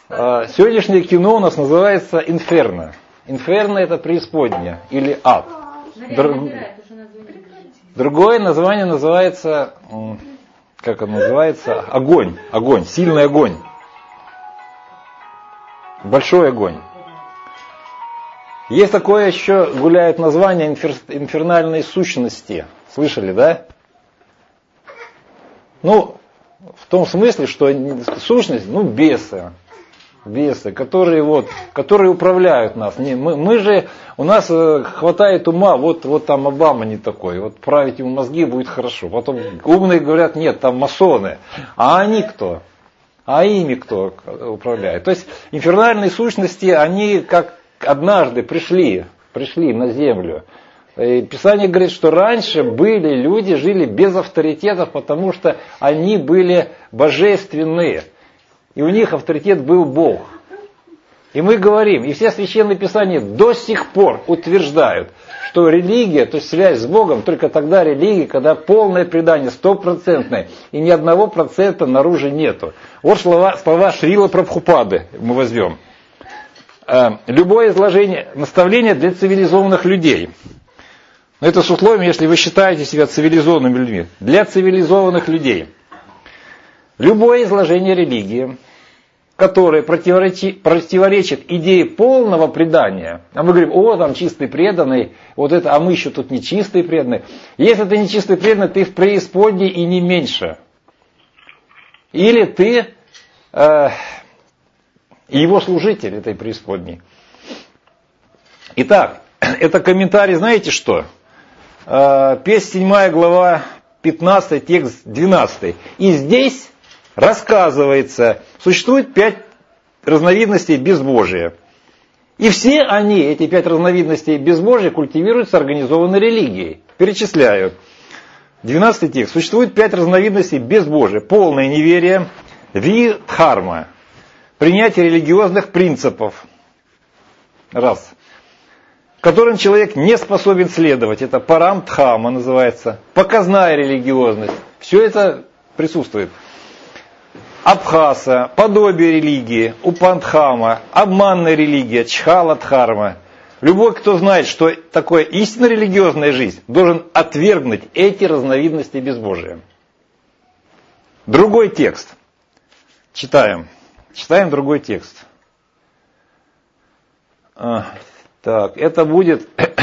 Сегодняшнее кино у нас называется «Инферно». «Инферно» — это преисподняя или ад. Другое название называется, как оно называется? Огонь. Огонь. Сильный огонь. Большой огонь. Есть такое еще, гуляет название инфернальной сущности. Слышали, да? Ну, в том смысле, что сущность, бесы. Бесы, которые управляют нас. У нас хватает ума, вот там Обама не такой, вот править ему мозги будет хорошо. Потом умные говорят, нет, там масоны. А они кто? А ими кто управляет? То есть инфернальные сущности, они как однажды пришли на землю. И Писание говорит, что раньше люди жили без авторитетов, потому что они были божественные. И у них авторитет был Бог. И мы говорим, и все священные писания до сих пор утверждают, что религия, то есть связь с Богом, только тогда религия, когда полное предание, 100%, и ни 1% наружу нету. Вот слова Шрила Прабхупады мы возьмем. Любое изложение, наставление для цивилизованных людей. Но это с условием, если вы считаете себя цивилизованными людьми. Для цивилизованных людей. Любое изложение религии, которое противоречит идее полного предания, а мы говорим, там чистый преданный, а мы еще тут не чистые преданные. Если ты не чистый преданный, ты в преисподней и не меньше. Или ты его служитель этой преисподней. Итак, это комментарий, знаете что? Песнь 7 глава 15, текст 12. И здесь рассказывается, существует 5 разновидностей безбожия. И все они, эти 5 разновидностей безбожия, культивируются организованной религией. Перечисляю. 12 текст. Существует 5 разновидностей безбожия. Полное неверие, видхарма, принятие религиозных принципов. Раз. Которым человек не способен следовать. Это парамдхама называется. Показная религиозность. Все это присутствует. Абхаса, подобие религии, упандхама, обманная религия, чхаладхарма. Любой, кто знает, что такое истинно религиозная жизнь, должен отвергнуть эти разновидности безбожия. Другой текст. Читаем другой текст. Так, это будет...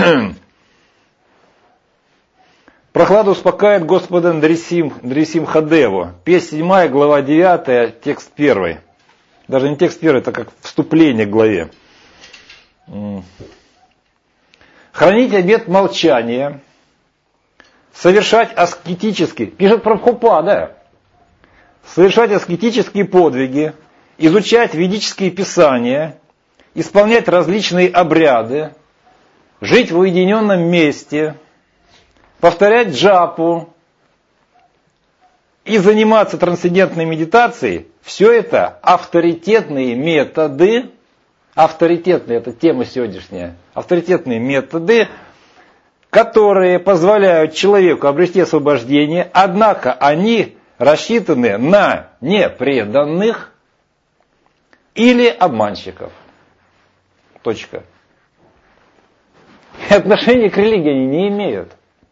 Прохладу успокаивает Господа Нрисим Хадеву. Песнь 7, глава 9, текст 1. Даже не текст 1, это как вступление к главе. Хранить обет молчания, совершать аскетические, пишет Прабхупада, совершать аскетические подвиги, изучать ведические писания, исполнять различные обряды, жить в уединенном месте, повторять джапу и заниматься трансцендентной медитацией, все это авторитетные методы, авторитетные, это тема сегодняшняя, авторитетные методы, которые позволяют человеку обрести освобождение, однако они рассчитаны на непреданных или обманщиков. Точка. И отношения к религии они не имеют.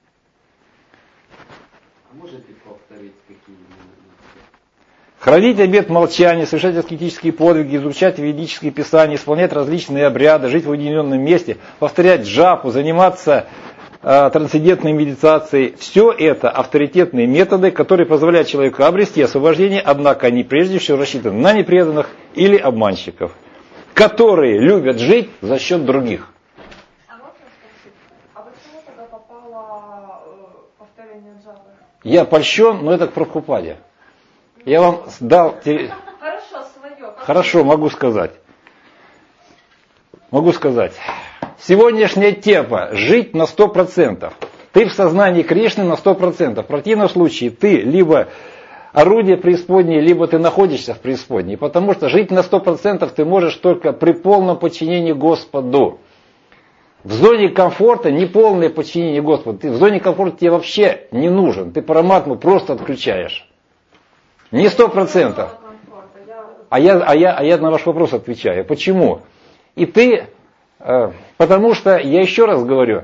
Хранить обет молчания, совершать аскетические подвиги, изучать ведические писания, исполнять различные обряды, жить в уединенном месте, повторять джапу, заниматься трансцендентной медитацией. Все это авторитетные методы, которые позволяют человеку обрести освобождение, однако они прежде всего рассчитаны на непреданных или обманщиков, которые любят жить за счет других. А можно спросить, а почему тогда попало повторение джапы? Я польщен, но это к Прабхупаде. Я вам дал... Хорошо, свое. Хорошо, могу сказать. Сегодняшняя тема – жить на 100%. Ты в сознании Кришны на 100%. В противном случае ты либо орудие преисподней, либо ты находишься в преисподней. Потому что жить на 100% ты можешь только при полном подчинении Господу. В зоне комфорта неполное подчинение Господу. Ты в зоне комфорта тебе вообще не нужен. Ты параматму просто отключаешь. Не 100%. А я на ваш вопрос отвечаю. Почему? И ты, потому что, я еще раз говорю,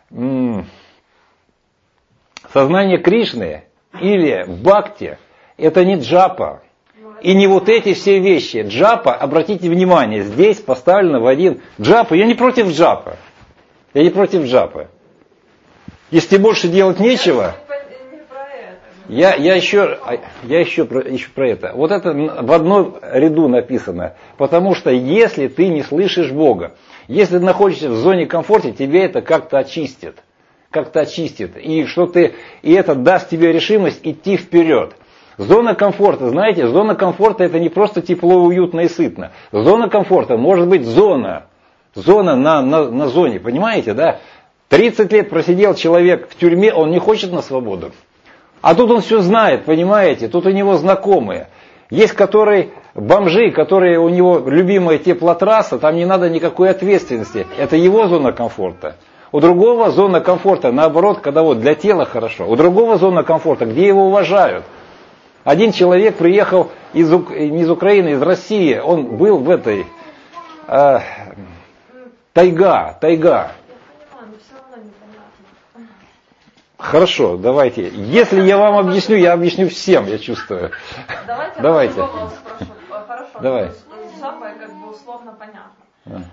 сознание Кришны или бхакти это не джапа. И не вот эти все вещи. Джапа, обратите внимание, здесь поставлено в один. Джапа, я не против джапа. Я не против джапы. Если больше делать нечего, я еще про это. Вот это в одном ряду написано. Потому что если ты не слышишь Бога, если ты находишься в зоне комфорта, тебе это как-то очистит. И это даст тебе решимость идти вперед. Зона комфорта, знаете, зона комфорта это не просто тепло, уютно и сытно. Зона комфорта может быть зона на зоне, понимаете, да? 30 лет просидел человек в тюрьме, он не хочет на свободу. А тут он все знает, понимаете, тут у него знакомые. Есть бомжи, которые у него любимая теплотрасса, там не надо никакой ответственности. Это его зона комфорта. У другого зона комфорта, наоборот, когда вот для тела хорошо. У другого зона комфорта, где его уважают. Один человек приехал не из Украины, из России. Он был в этой тайга. Хорошо, давайте. Если я вам объясню, я объясню всем, я чувствую. Давайте. Хорошо. Давай. Джапа как бы условно понятно.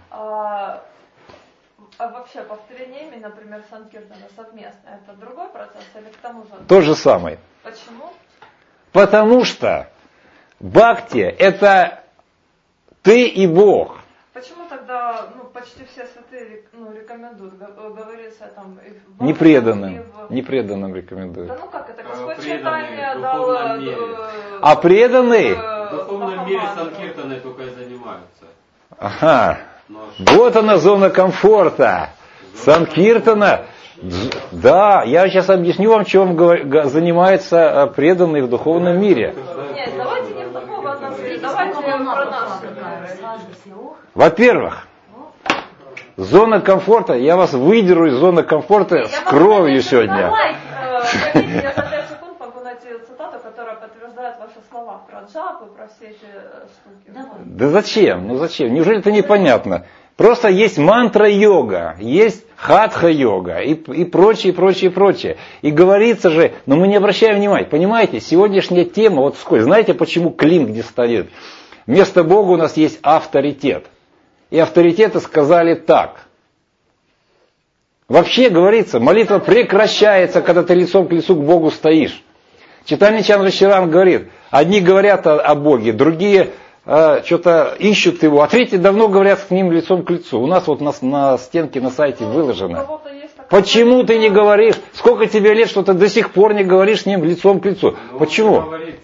А вообще повторение имени, например, санкиртана совместно, это другой процесс или к тому же? То же самое. Почему? Потому что бхакти это ты и Бог. Почему тогда почти все святые рекомендуют говорится там и в Непреданным рекомендуют. Да как это? Господь читание дал... А преданные? В духовном мире санкиртаной только и занимаются. Ага. Вот она зона комфорта. Санкиртана. Да, я сейчас объясню вам, чем занимается преданный в духовном мире. Нет, давайте не в духовном мире, давайте про нас. Во-первых, зона комфорта, я вас выдеру из зоны комфорта с кровью сегодня. Я за 5 секунд могу найти цитату, которая подтверждает ваши слова про джапу, про все эти штуки. Да зачем? Зачем? Неужели это непонятно? Просто есть мантра-йога, есть хатха-йога и прочее. И говорится же, но мы не обращаем внимания. Понимаете, сегодняшняя тема, вот сколько, знаете, почему клин где стоит? Вместо Бога у нас есть авторитет. И авторитеты сказали так. Вообще говорится, молитва прекращается, когда ты лицом к лицу к Богу стоишь. Чайтанья Чандра Шриран говорит, одни говорят о Боге, другие что-то ищут его, а третьи давно говорят с ним лицом к лицу. У нас вот на стенке на сайте выложено. Почему ты не говоришь? Сколько тебе лет, что ты до сих пор не говоришь с ним лицом к лицу? Почему?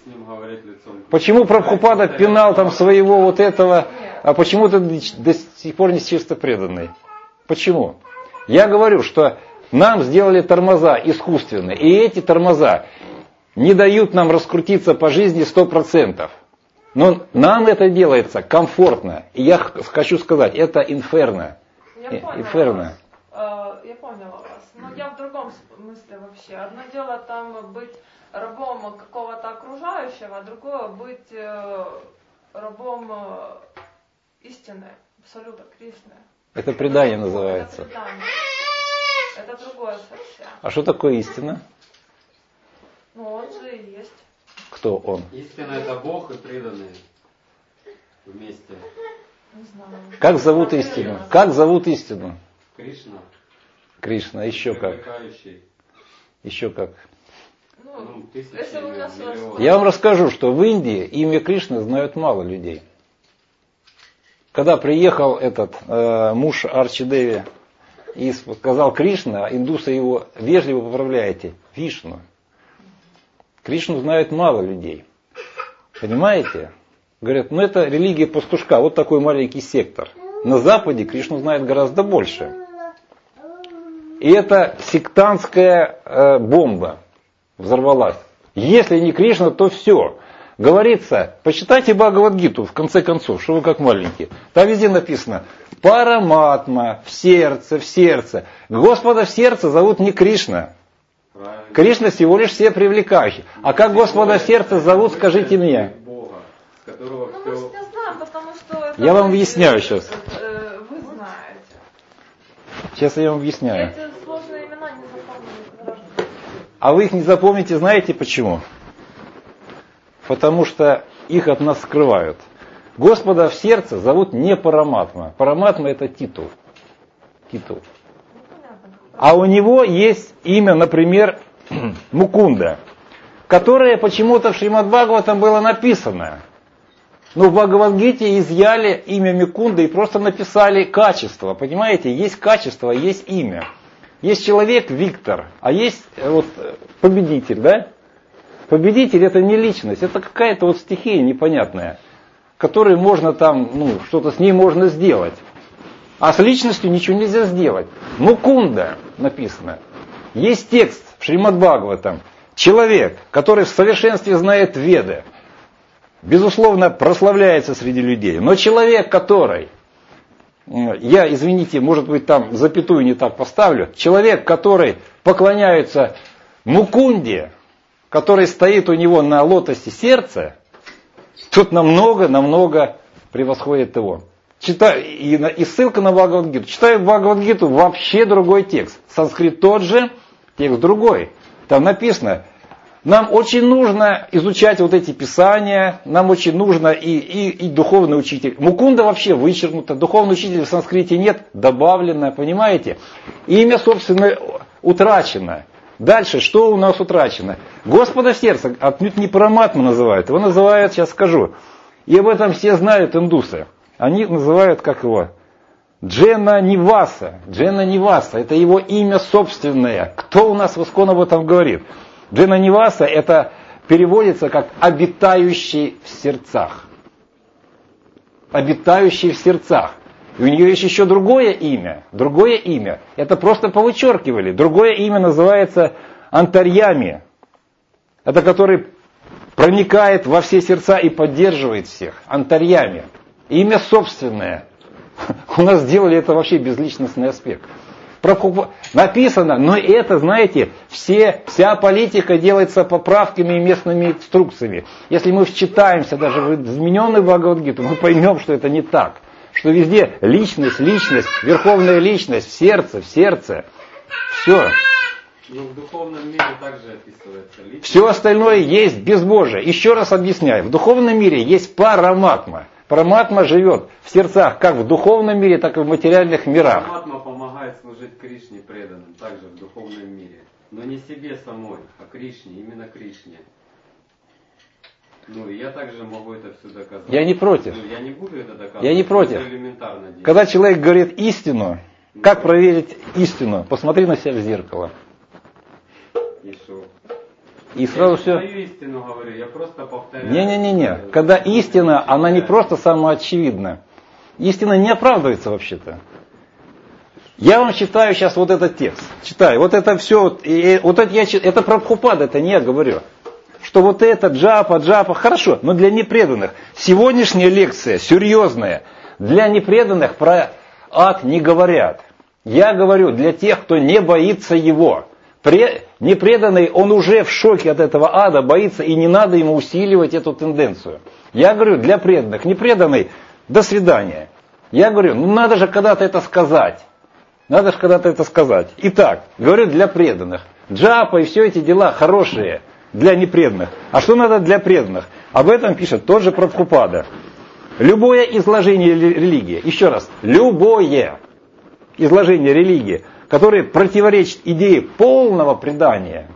Почему Прабхупада пинал там своего вот этого, а почему ты до сих пор не чисто преданный? Почему? Я говорю, что нам сделали тормоза искусственные, и эти тормоза не дают нам раскрутиться по жизни 100%. Но нам это делается комфортно. И я хочу сказать, это инферно. Я поняла вас. Но я в другом смысле вообще. Одно дело там быть рабом какого-то окружающего, а другое быть рабом истины, абсолюта, Кришны. Это предание называется. Это предание. Это другое совсем. А что такое истина? Он же и есть. Кто он? Истина это Бог и преданные вместе. Не знаю. Как зовут истину? Как зовут истину? Кришна. Кришна, еще как? Еще как? Если у нас Я вам расскажу, что в Индии имя Кришны знают мало людей. Когда приехал этот муж Арчи Деви и сказал Кришна, индусы его вежливо поправляете, Вишну. Кришну знают мало людей. Понимаете? Говорят, это религия пастушка, вот такой маленький сектор. На Западе Кришну знает гораздо больше. И это сектантская бомба взорвалась. Если не Кришна, то все. Говорится, почитайте Бхагавад-гиту, в конце концов, что вы как маленькие. Там везде написано, Параматма, в сердце. Господа в сердце зовут не Кришна. Кришна всего лишь все привлекающий. А как Господа в сердце зовут, скажите мне. знаю, потому что... Это Я вам объясняю сейчас. Вы знаете. Сейчас я вам объясняю. Эти сложные имена не запомнили. А вы их не запомните, знаете почему? Потому что их от нас скрывают. Господа в сердце зовут не Параматма. Параматма это титул. Титул. А у него есть имя, например, Мукунда, которое почему-то в Шримад Бхагаватам было написано. Но в Бхагавад-гите изъяли имя Мукунды и просто написали качество. Понимаете, есть качество, есть имя. Есть человек Виктор, а есть вот победитель, да? Победитель это не личность, это какая-то вот стихия непонятная, которой можно там, что-то с ней можно сделать. А с личностью ничего нельзя сделать. Мукунда написано. Есть текст в Шримад Бхагаватам. Человек, который в совершенстве знает Веды, безусловно, прославляется среди людей. Но человек, который, я, извините, может быть, там запятую не так поставлю, человек, который поклоняется Мукунде, который стоит у него на лотосе сердца, тут намного превосходит его. И ссылка на Бхагавад-гиту. Читаю Бхагавад-гиту, вообще другой текст. Санскрит тот же, текст другой. Там написано, нам очень нужно изучать вот эти писания, нам очень нужно и духовный учитель. Мукунда вообще вычеркнута, духовный учитель в санскрите нет, добавлено, понимаете? Имя, собственно, утрачено. Дальше, что у нас утрачено? Господа в сердце, отнюдь не Параматму называют, его называют, сейчас скажу, и об этом все знают индусы. Они называют, как его, Джена Ниваса. Джена Ниваса, это его имя собственное. Кто у нас в Искон об этом говорит? Джена Ниваса это переводится как обитающий в сердцах. Обитающий в сердцах. И у нее есть еще другое имя. Другое имя. Это просто повычеркивали. Другое имя называется Антарьями. Это который проникает во все сердца и поддерживает всех. Антарьями. Имя собственное. У нас сделали это вообще безличностный аспект. Написано, но это, знаете, вся политика делается поправками и местными инструкциями. Если мы вчитаемся даже в измененную Бхагавад-гиту, мы поймем, что это не так. Что везде личность, верховная личность, в сердце. Все. Но в духовном мире также описывается личность. Все остальное есть безбожие. Еще раз объясняю. В духовном мире есть Параматма. Параматма живет в сердцах как в духовном мире, так и в материальных мирах. Параматма помогает служить Кришне преданным, также в духовном мире. Но не себе самой, а Кришне, именно Кришне. И я также могу это все доказать. Я не против. Я не буду это доказывать. Я не против. Это элементарно делать. Когда человек говорит истину, как проверить истину? Посмотри на себя в зеркало. И сразу все. Я не свою истину говорю, я просто повторяю. Не. Когда истина, она не просто самоочевидна. Истина не оправдывается вообще-то. Я вам читаю сейчас вот этот текст. Читаю. Вот это все. Это Прабхупада, это не я говорю. Что вот это джапа, хорошо, но для непреданных. Сегодняшняя лекция серьезная. Для непреданных про ад не говорят. Я говорю для тех, кто не боится его. Непреданный, он уже в шоке от этого ада, боится, и не надо ему усиливать эту тенденцию. Я говорю для преданных. Непреданный, до свидания. Я говорю, надо же когда-то это сказать. Итак, говорю для преданных. Джапа и все эти дела хорошие для непреданных. А что надо для преданных? Об этом пишет тот же Прабхупада. Любое изложение религии, еще раз, любое изложение религии, которое противоречит идее полного предания,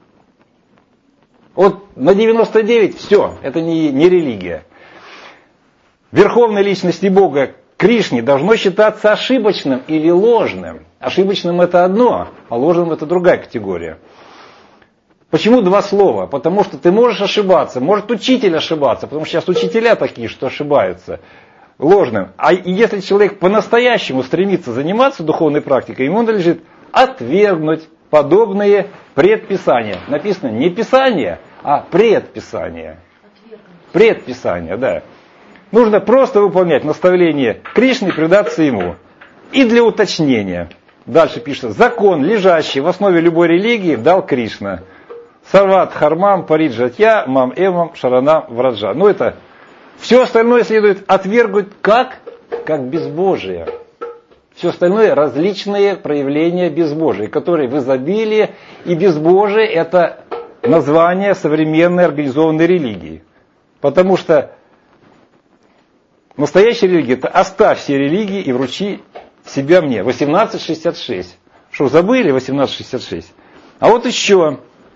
вот на 99 все, это не религия. Верховной личности Бога Кришне должно считаться ошибочным или ложным. Ошибочным это одно, а ложным это другая категория. Почему два слова? Потому что ты можешь ошибаться, может учитель ошибаться, потому что сейчас учителя такие, что ошибаются ложным. А если человек по-настоящему стремится заниматься духовной практикой, ему надлежит отвергнуть подобные предписания. Написано не писание, а предписание. Предписание, да. Нужно просто выполнять наставление Кришны и предаться ему. И для уточнения. Дальше пишется, закон, лежащий в основе любой религии, дал Кришна. Сарват хармам париджатья мам эвам шаранам враджа. Это Все остальное следует отвергнуть как безбожие. Все остальное различные проявления безбожия, которые в изобилии, и безбожие это название современной организованной религии. Потому что настоящая религия это оставь все религии и вручи себя мне. 1866. Что, забыли 1866? А вот еще.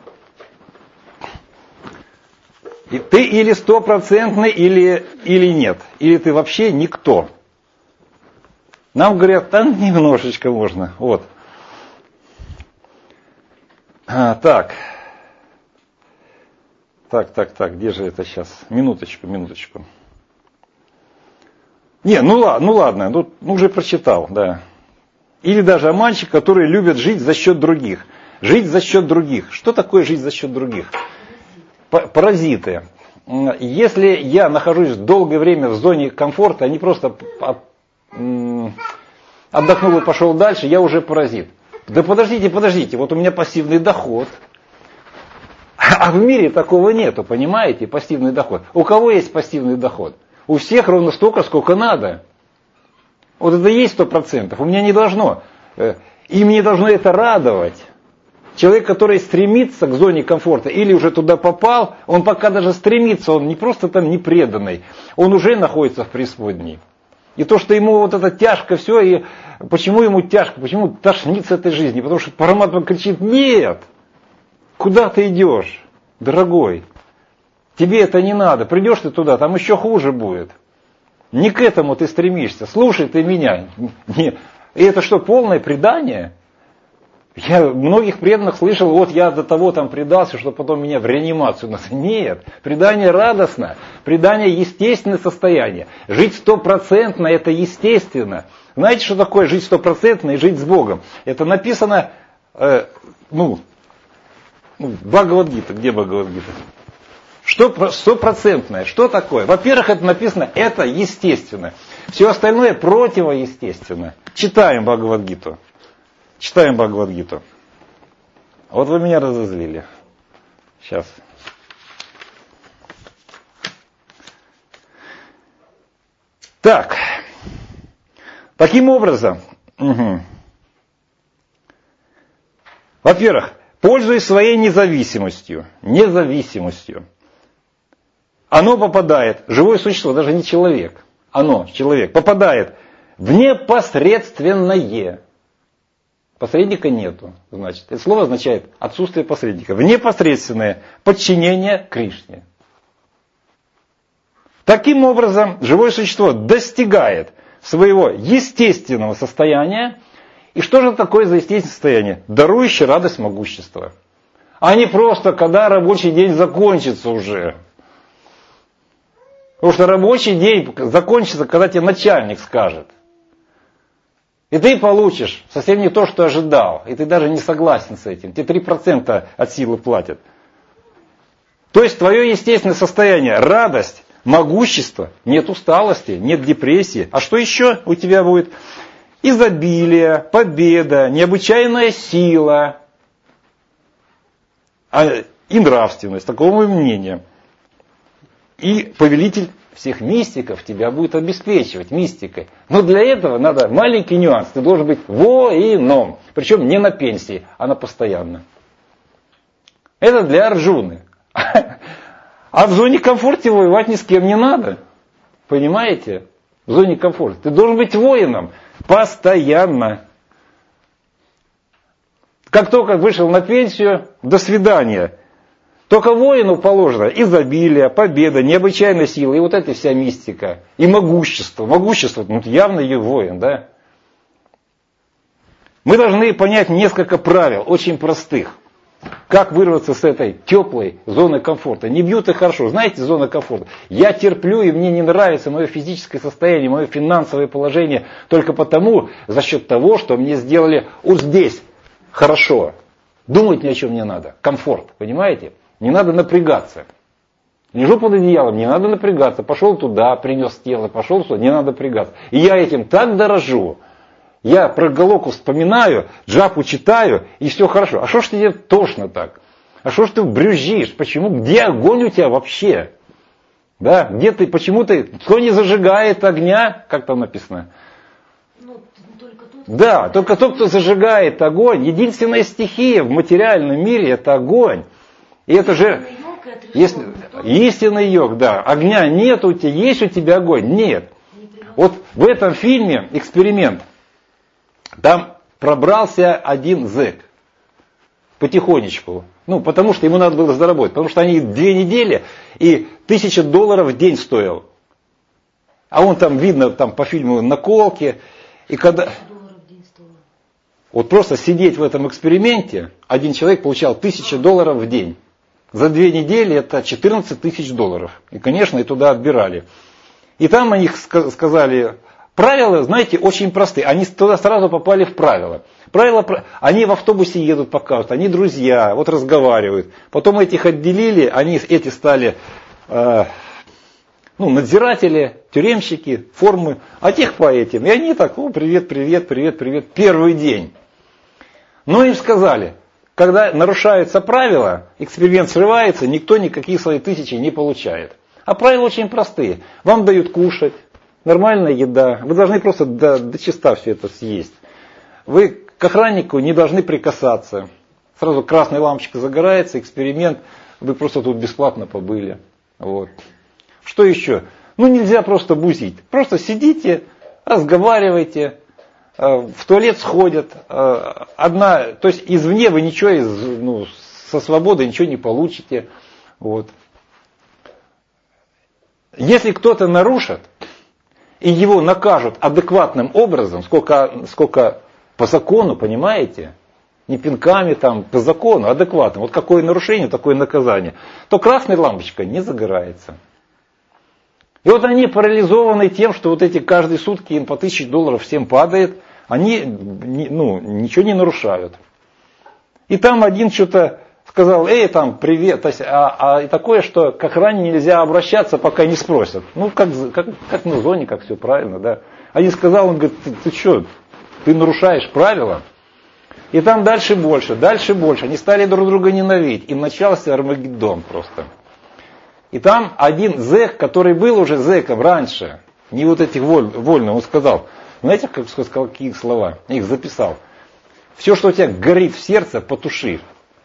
И ты или стопроцентный, или нет. Или ты вообще никто. Нам говорят, там немножечко можно. Вот. Так, где же это сейчас? Минуточку. Не, ну ладно, уже прочитал, да. Или даже о мальчиках, которые любят жить за счет других. Жить за счет других. Что такое жить за счет других? Паразиты. Если я нахожусь долгое время в зоне комфорта, а не просто отдохнул и пошел дальше, я уже паразит. Да подождите, вот у меня пассивный доход. А в мире такого нету, понимаете, пассивный доход. У кого есть пассивный доход? У всех ровно столько, сколько надо. Вот это есть 100%. У меня не должно. Им не должно это радовать. Человек, который стремится к зоне комфорта или уже туда попал, он пока даже стремится, он не просто там не преданный, он уже находится в преисподней. И то, что ему вот это тяжко все, и почему ему тяжко, почему тошнит с этой жизни? Потому что Параматма кричит, нет, куда ты идешь, дорогой? Тебе это не надо, придешь ты туда, там еще хуже будет. Не к этому ты стремишься, слушай ты меня. И это что, полное предание? Я многих преданных слышал, вот я до того там предался, что потом меня в реанимацию. Нет, предание радостно, предание естественное состояние. Жить 100% это естественно. Знаете, что такое жить 100% и жить с Богом? Это написано, Бхагавад-гита, где Бхагавад-гита? Что 100%? Что такое? Во-первых, это написано, это естественно. Все остальное противоестественно. Читаем Бхагавад-гиту. Читаем Бхагавад-гиту. Вот вы меня разозлили. Сейчас. Так. Таким образом, во-первых, пользуясь своей независимостью, оно попадает, живое существо, даже не человек, человек, попадает в непосредственное. Посредника нету, значит. Это слово означает отсутствие посредника. В непосредственное подчинение Кришне. Таким образом, живое существо достигает своего естественного состояния. И что же такое за естественное состояние? Дарующее радость могущества. А не просто, когда рабочий день закончится уже. Потому что рабочий день закончится, когда тебе начальник скажет. И ты получишь совсем не то, что ожидал. И ты даже не согласен с этим. Тебе 3% от силы платят. То есть твое естественное состояние, радость, могущество, нет усталости, нет депрессии. А что еще у тебя будет? Изобилие, победа, необычайная сила и нравственность. Такого моего мнения. И повелитель всех мистиков тебя будет обеспечивать мистикой. Но для этого надо маленький нюанс. Ты должен быть воином. Причем не на пенсии, а на постоянно. Это для Арджуны. А в зоне комфорта воевать ни с кем не надо. Понимаете? В зоне комфорта. Ты должен быть воином. Постоянно. Как только вышел на пенсию, до свидания. Только воину положено изобилие, победа, необычайная сила, и вот эта вся мистика. И могущество. Могущество, явно ее воин, да? Мы должны понять несколько правил, очень простых. Как вырваться с этой теплой зоны комфорта. Не бьют и хорошо. Знаете, зона комфорта. Я терплю, и мне не нравится мое физическое состояние, мое финансовое положение только потому, за счет того, что мне сделали вот здесь хорошо. Думать ни о чем не надо. Комфорт, понимаете? Не надо напрягаться. Лежу под одеялом, не надо напрягаться. Пошел туда, принес тело, пошел сюда, не надо напрягаться. И я этим так дорожу. Я про Галоку вспоминаю, джапу читаю, и все хорошо. А что ж тебе тошно так? А что ж ты брюзжишь? Почему? Где огонь у тебя вообще? Да, где ты, почему ты, кто не зажигает огня, как там написано? Да, только тот, кто зажигает огонь. Единственная стихия в материальном мире это огонь. И это же истинный йог, да. Огня нет у тебя, есть у тебя огонь? Нет. Вот в этом фильме «Эксперимент» там пробрался один зэк потихонечку. Ну, потому что ему надо было заработать. Потому что они 2 недели и $1000 в день стоил. А он там, видно, там по фильму наколки. И когда... Вот просто сидеть в этом эксперименте, один человек получал $1000 в день. За 2 недели это $14 000. И, конечно, и туда отбирали. И там они сказали, правила, знаете, очень простые. Они туда сразу попали в правила. Они в автобусе едут, показывают, они друзья, вот разговаривают. Потом этих отделили, эти стали надзиратели, тюремщики, формы, а тех по этим. И они так, привет, первый день. Но им сказали, когда нарушаются правила, эксперимент срывается, никто никаких своих 1000 не получает. А правила очень простые. Вам дают кушать, нормальная еда. Вы должны просто до чиста все это съесть. Вы к охраннику не должны прикасаться. Сразу красная лампочка загорается, эксперимент. Вы просто тут бесплатно побыли. Вот. Что еще? Нельзя просто бузить. Просто сидите, разговаривайте. В туалет сходят. То есть извне вы ничего, со свободы ничего не получите. Вот. Если кто-то нарушит, и его накажут адекватным образом, сколько по закону, понимаете, не пинками там, по закону, адекватно, вот какое нарушение, такое наказание, то красная лампочка не загорается. И вот они парализованы тем, что вот эти каждые сутки им по $1000 всем падает, они ничего не нарушают. И там один что-то сказал, там, привет, то есть, и такое, что к охране нельзя обращаться, пока не спросят. Как на зоне, как все правильно, да. Один сказал, он говорит, ты что, ты нарушаешь правила? И там дальше больше. Они стали друг друга ненавидеть. И начался Армагеддон просто. И там один зэк, который был уже зэком раньше, не вот этих вольных, он сказал, знаете, как сказал, какие слова? Я их записал. Все, что у тебя горит в сердце, потуши.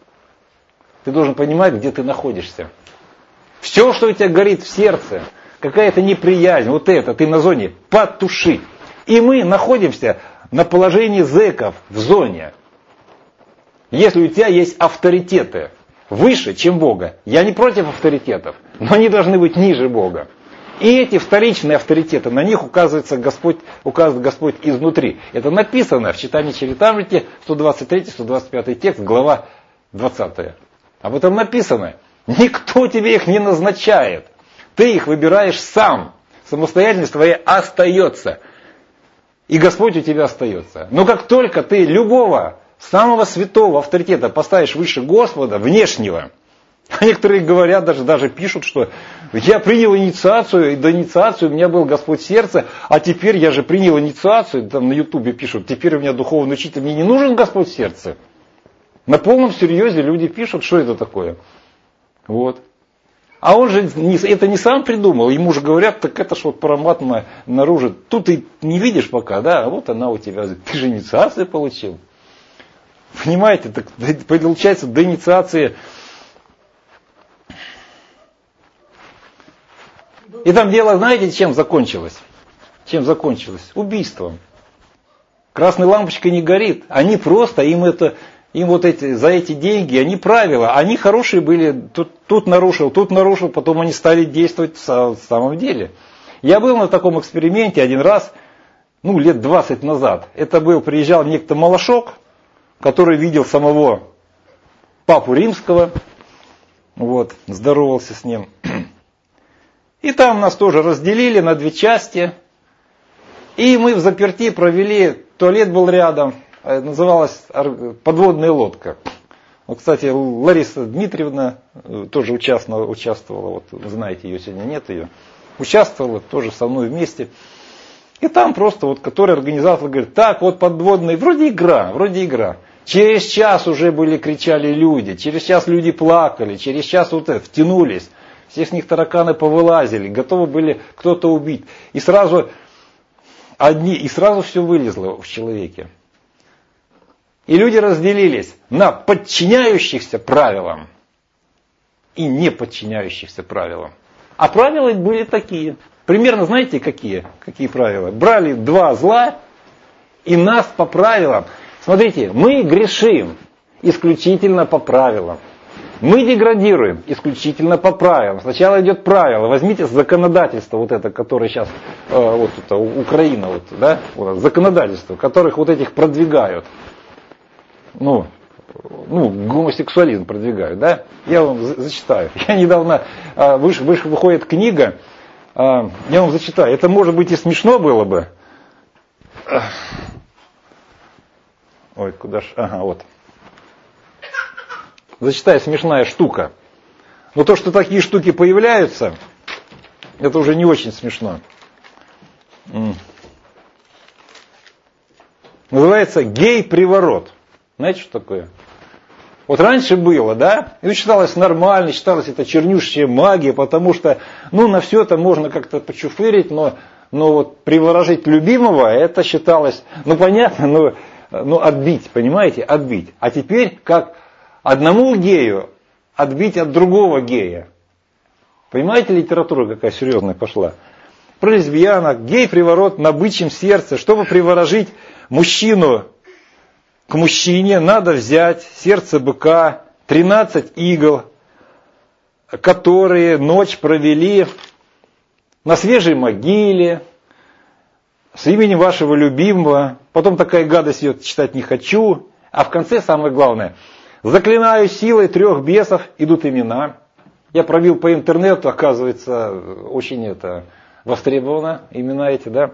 Ты должен понимать, где ты находишься. Все, что у тебя горит в сердце, какая-то неприязнь, вот это, ты на зоне, потуши. И мы находимся на положении зэков в зоне. Если у тебя есть авторитеты выше, чем Бога, я не против авторитетов, но они должны быть ниже Бога. И эти вторичные авторитеты, на них указывает Господь изнутри. Это написано в Читании Чаритамрите, 123-125 текст, глава 20. Об этом написано. Никто тебе их не назначает. Ты их выбираешь сам. Самостоятельность твоя остается. И Господь у тебя остается. Но как только ты любого самого святого авторитета поставишь выше Господа, внешнего, а некоторые говорят, даже пишут, что я принял инициацию, и до инициации у меня был Господь в сердце, а теперь я же принял инициацию, там на Ютубе пишут, теперь у меня духовный учитель, мне не нужен Господь в сердце. На полном серьезе люди пишут, что это такое. Вот. А он же это не сам придумал, ему же говорят, так это ж вот параматма наружу. Тут ты не видишь пока, да, а вот она у тебя, ты же инициацию получил. Понимаете, так получается до инициации. И там дело, знаете, чем закончилось? Убийством. Красная лампочка не горит. Они просто, за эти деньги, они правила, они хорошие были, тут нарушил, потом они стали действовать в самом деле. Я был на таком эксперименте один раз, лет 20 назад. Приезжал некто Малашок, который видел самого Папу Римского, здоровался с ним. И там нас тоже разделили на 2 части. И мы в заперти провели, туалет был рядом, называлась подводная лодка. Вот, кстати, Лариса Дмитриевна тоже участвовала, знаете, ее сегодня нет ее. Участвовала тоже со мной вместе. И там просто, который организатор говорит, так, подводный, вроде игра. Через час уже кричали люди, через час люди плакали, через час втянулись. Все с них тараканы повылазили, готовы были кто-то убить. И сразу все вылезло в человеке. И люди разделились на подчиняющихся правилам и не подчиняющихся правилам. А правила были такие. Примерно знаете какие? Какие правила? Брали два зла и нас по правилам. Смотрите, мы грешим исключительно по правилам. Мы деградируем исключительно по правилам. Сначала идет правило. Возьмите законодательство, вот это, которое сейчас, вот это, Украина, вот, да, вот, законодательство, которых вот этих продвигают. Гомосексуализм продвигают, да? Я вам зачитаю. Я недавно, выходит книга, я вам зачитаю. Это, может быть, и смешно было бы. Ой, куда ж, вот. Зачитаю, смешная штука. Но то, что такие штуки появляются, это уже не очень смешно. Называется «Гей-приворот». Знаете, что такое? Вот раньше было, да? И считалось нормально, считалось это чернющая магия, потому что, на все это можно как-то почуфырить, но вот приворожить любимого, это считалось, понятно, отбить, понимаете, отбить. А теперь, как одному гею отбить от другого гея. Понимаете, литература какая серьезная пошла? Про лесбиянок, гей-приворот на бычьем сердце. Чтобы приворожить мужчину к мужчине, надо взять сердце быка, 13 игл, которые ночь провели на свежей могиле, с именем вашего любимого. Потом такая гадость идет, читать не хочу. А в конце самое главное. Заклинаю силой 3 бесов, идут имена. Я пробил по интернету, оказывается, очень это востребовано, имена эти, да.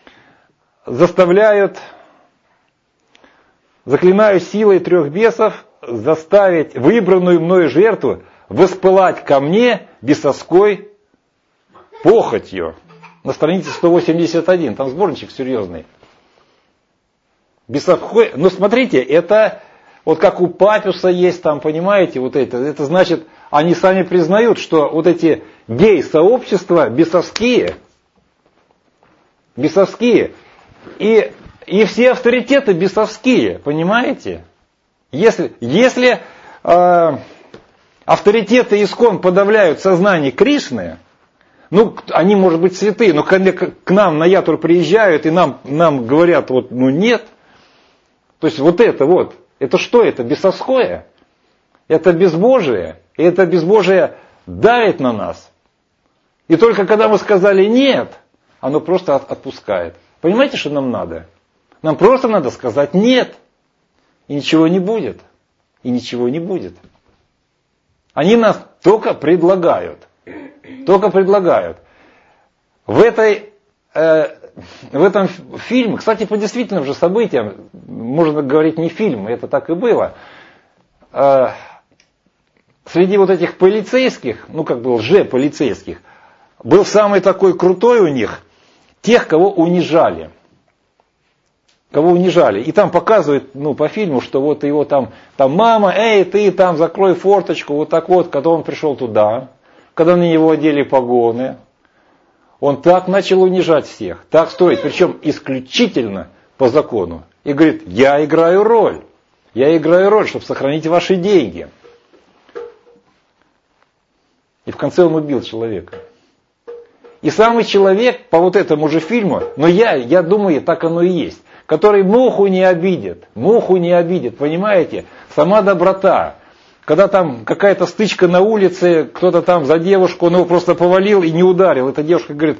Заклинаю силой 3 бесов заставить выбранную мною жертву воспылать ко мне бесовской похотью. На странице 181, там сборничек серьезный. Бесовской, смотрите, это вот как у Папюса есть там, понимаете, вот это значит, они сами признают, что вот эти гей-сообщества бесовские. И все авторитеты бесовские, понимаете? Если авторитеты искон подавляют сознание Кришны, они, может быть, святые, но когда к нам на Ятур приезжают и нам говорят, нет. То есть это что это? Бесовское? Это безбожие. И это безбожие давит на нас. И только когда мы сказали нет, оно просто отпускает. Понимаете, что нам надо? Нам просто надо сказать нет. И ничего не будет. И ничего не будет. Они нас только предлагают. Только предлагают. В этом фильме, кстати, по действительным же событиям, можно говорить не фильм, это так и было. Среди вот этих полицейских, лже-полицейских, был самый такой крутой у них, тех, кого унижали. И там показывают, по фильму, что вот его там мама, ты там закрой форточку, вот так вот, когда он пришел туда, когда на него одели погоны, он так начал унижать всех, так строить, причем исключительно по закону. И говорит, я играю роль, чтобы сохранить ваши деньги. И в конце он убил человека. И самый человек по вот этому же фильму, но я думаю, так оно и есть, который муху не обидит, понимаете? Сама доброта. Когда там какая-то стычка на улице, кто-то там за девушку, он его просто повалил и не ударил. Эта девушка говорит,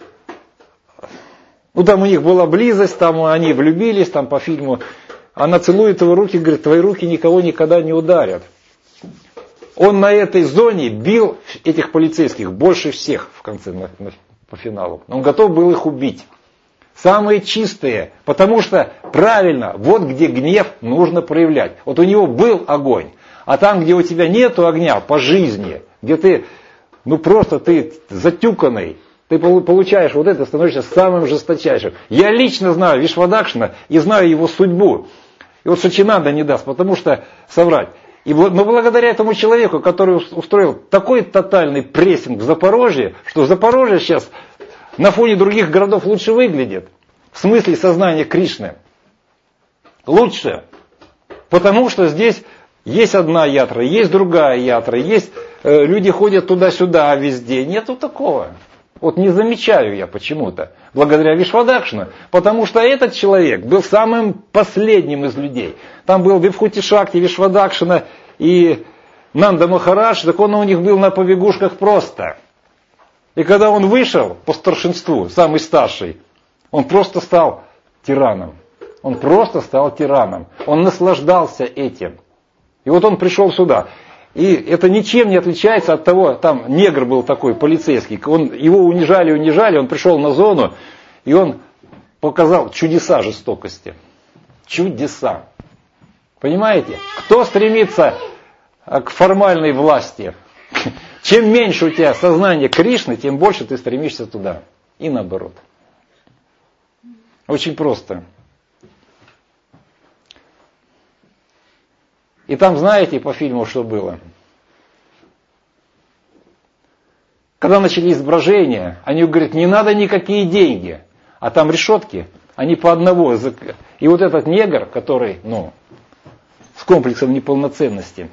там у них была близость, там они влюбились, там по фильму. Она целует его руки, говорит, твои руки никого никогда не ударят. Он на этой зоне бил этих полицейских больше всех в конце, по финалу. Он готов был их убить. Самые чистые, потому что правильно, вот где гнев нужно проявлять. Вот у него был огонь, а там, где у тебя нету огня по жизни, где ты, просто ты затюканный, ты получаешь вот это, становишься самым жесточайшим. Я лично знаю Вишвадакшина и знаю его судьбу. И вот Сачинанда не даст, потому что соврать. Но благодаря этому человеку, который устроил такой тотальный прессинг в Запорожье, что Запорожье сейчас на фоне других городов лучше выглядит. В смысле сознания Кришны. Лучше. Потому что здесь есть одна ятра, есть другая ятра, есть люди ходят туда-сюда, а везде нету такого. Вот не замечаю я почему-то, благодаря Вишвадакшину, потому что этот человек был самым последним из людей. Там был Вибхути Шакти, Вишвадакшина и Нанда Махарадж, так он у них был на побегушках просто. И когда он вышел по старшинству, самый старший, он просто стал тираном. Он просто стал тираном. Он наслаждался этим. И вот он пришел сюда. И это ничем не отличается от того, там негр был такой, полицейский, его унижали, он пришел на зону, и он показал чудеса жестокости. Чудеса. Понимаете? Кто стремится к формальной власти? Чем меньше у тебя сознание Кришны, тем больше ты стремишься туда. И наоборот. Очень просто. И там, знаете, по фильму что было? Когда начались брожения, они говорят, не надо никакие деньги. А там решетки, они по одного. И вот этот негр, который, с комплексом неполноценности,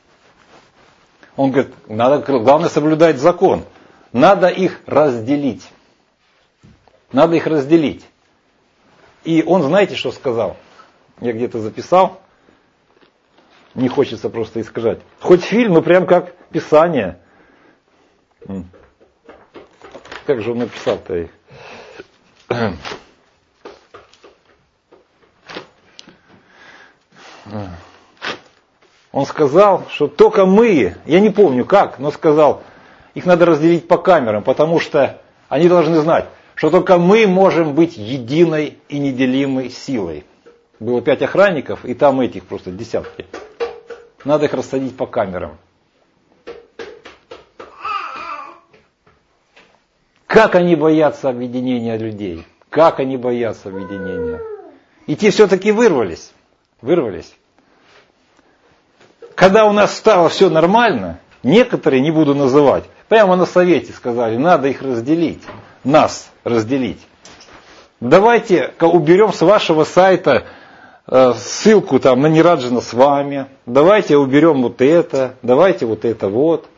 он говорит, главное соблюдать закон. Надо их разделить. Надо их разделить. И он, знаете, что сказал? Я где-то записал. Не хочется просто искажать. Хоть фильм, но прям как Писание. Как же он написал-то их? Он сказал, что только мы, я не помню как, но сказал, их надо разделить по камерам, потому что они должны знать, что только мы можем быть единой и неделимой силой. Было 5 охранников, и там этих просто десятки. Надо их рассадить по камерам. Как они боятся объединения людей? Как они боятся объединения? И те все-таки вырвались. Вырвались. Когда у нас стало все нормально, некоторые, не буду называть, прямо на совете сказали, надо их разделить. Нас разделить. Давайте уберем с вашего сайта ссылку там на Нираджана с вами, давайте уберем вот это, давайте вот это вот.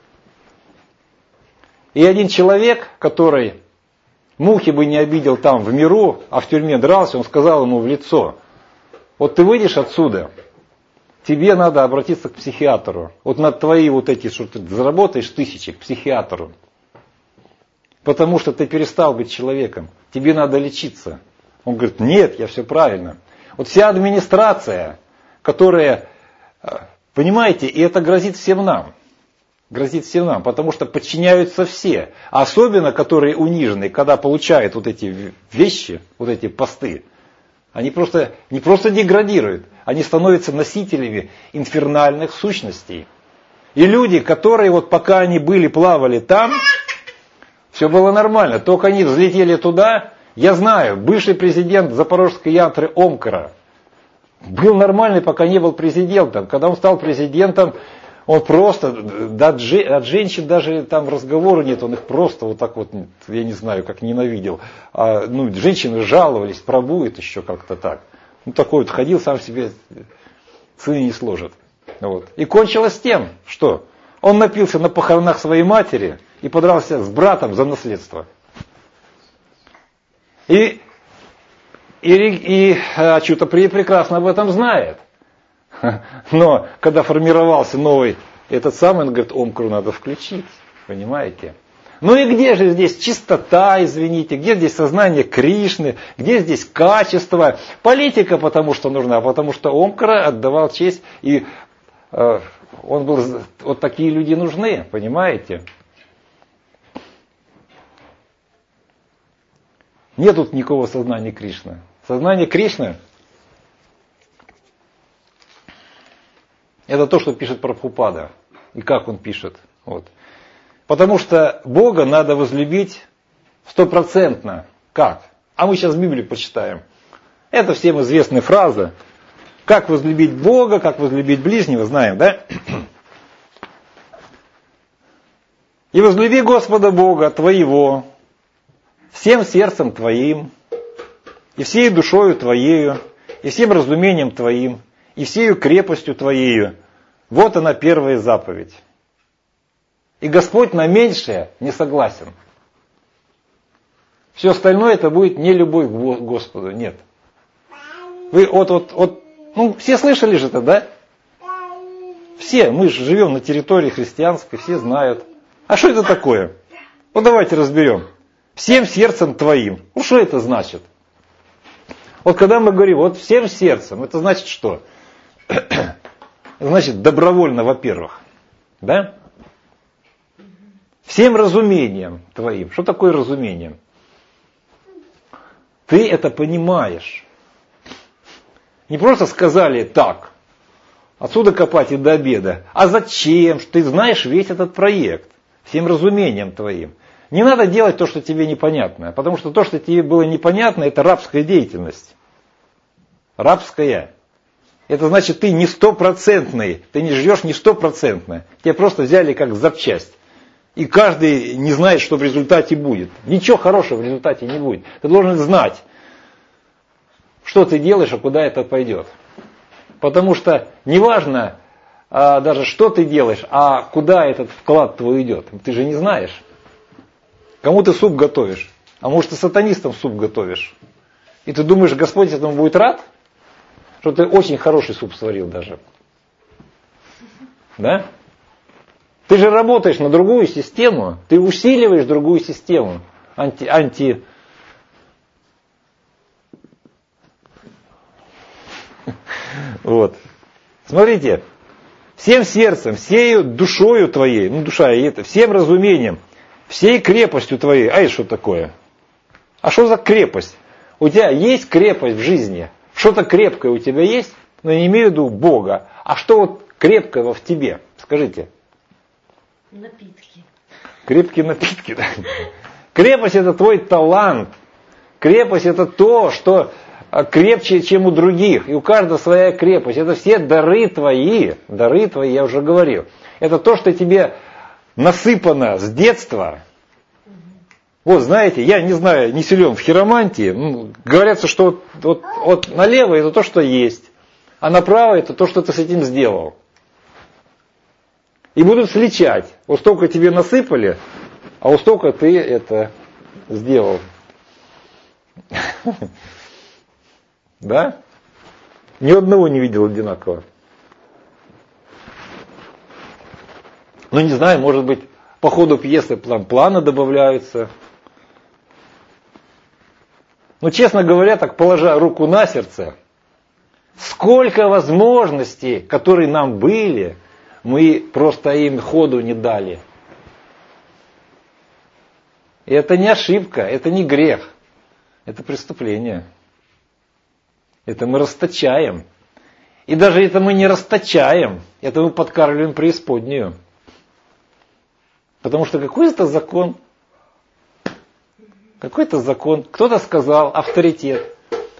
И один человек, который мухи бы не обидел там в миру, а в тюрьме дрался, он сказал ему в лицо, вот ты выйдешь отсюда, тебе надо обратиться к психиатру. Вот на твои вот эти, что ты заработаешь 1000 к психиатру. Потому что ты перестал быть человеком, тебе надо лечиться. Он говорит, нет, я все правильно. Вот вся администрация, которая, понимаете, и это грозит всем нам. Грозит всем нам, потому что подчиняются все. А особенно, которые унижены, когда получают вот эти вещи, вот эти посты, они просто, не просто деградируют, они становятся носителями инфернальных сущностей. И люди, которые вот пока они плавали там, все было нормально, только они взлетели туда. Я знаю, бывший президент Запорожской ятры Омкара был нормальный, пока не был президентом. Когда он стал президентом, он просто, от женщин даже там разговора нет, он их просто вот так вот, я не знаю, как ненавидел. Женщины жаловались, пробует еще как-то так. Такой вот ходил, сам себе сына не сложит. Вот. И кончилось тем, что он напился на похоронах своей матери и подрался с братом за наследство. И Ачутаприя прекрасно об этом знает. Но когда формировался новый этот самый, он говорит, Омкару надо включить. Понимаете? Ну и где же здесь чистота, извините, где здесь сознание Кришны, где здесь качество? Политика потому что нужна, потому что Омкара отдавал честь, и он был, вот такие люди нужны, понимаете? Нет тут никакого сознания Кришны. Сознание Кришны — это то, что пишет Прабхупада. И как он пишет. Вот. Потому что Бога надо возлюбить 100%. Как? А мы сейчас Библию почитаем. Это всем известная фраза, Как возлюбить Бога, как возлюбить ближнего, знаем, да? И возлюби Господа Бога твоего всем сердцем твоим, и всей душою твоею, и всем разумением твоим, и всею крепостью твоею. Вот она первая заповедь. И Господь на меньшее не согласен. Все остальное это будет не любовь к Господу, нет. Вы все слышали же это, да? Все, мы же живем на территории христианской, все знают. А что это такое? Вот давайте разберем. Всем сердцем твоим. Ну что это значит? Вот когда мы говорим, вот всем сердцем, это значит что? Значит, добровольно, во-первых. Да? Всем разумением твоим. Что такое разумение? Ты это понимаешь. Не просто сказали так, отсюда копать и до обеда. А зачем? Ты знаешь весь этот проект. Всем разумением твоим. Не надо делать то, что тебе непонятно. Потому что то, что тебе было непонятно, это рабская деятельность. Рабская. Это значит, ты не стопроцентный. Ты не живешь не стопроцентно. Тебя просто взяли как запчасть. И каждый не знает, что в результате будет. Ничего хорошего в результате не будет. Ты должен знать, что ты делаешь, а куда это пойдет. Потому что неважно даже что ты делаешь, а куда этот вклад твой идет. Ты же не знаешь. Кому ты суп готовишь? А может, ты сатанистам суп готовишь? И ты думаешь, Господь этому будет рад? Что ты очень хороший суп сварил даже. Да? Ты же работаешь на другую систему. Ты усиливаешь другую систему. Вот. Смотрите. Всем сердцем, всею душою твоей, душа и это, всем разумением, всей крепостью твоей. А это что такое? А что за крепость? У тебя есть крепость в жизни? Что-то крепкое у тебя есть? Но я не имею в виду Бога. А что вот крепкого в тебе? Скажите. Напитки. Крепкие напитки. Да? Крепость это твой талант. Крепость это то, что крепче, чем у других. И у каждого своя крепость. Это все дары твои. Дары твои, я уже говорил. Это то, что тебе насыпано с детства. Вот знаете, я не знаю, не силен в хиромантии. Говорят, что вот налево это то, что есть. А направо это то, что ты с этим сделал. И будут сличать. Вот столько тебе насыпали, а вот столько ты это сделал. Да? Ни одного не видел одинаково. Ну не знаю, может быть, по ходу пьесы планы добавляются. Но, честно говоря, так положа руку на сердце, сколько возможностей, которые нам были, мы просто им ходу не дали. И это не ошибка, это не грех, это преступление. Это мы расточаем. И даже это мы не расточаем, это мы подкармливаем преисподнюю. Потому что какой-то закон, кто-то сказал, авторитет.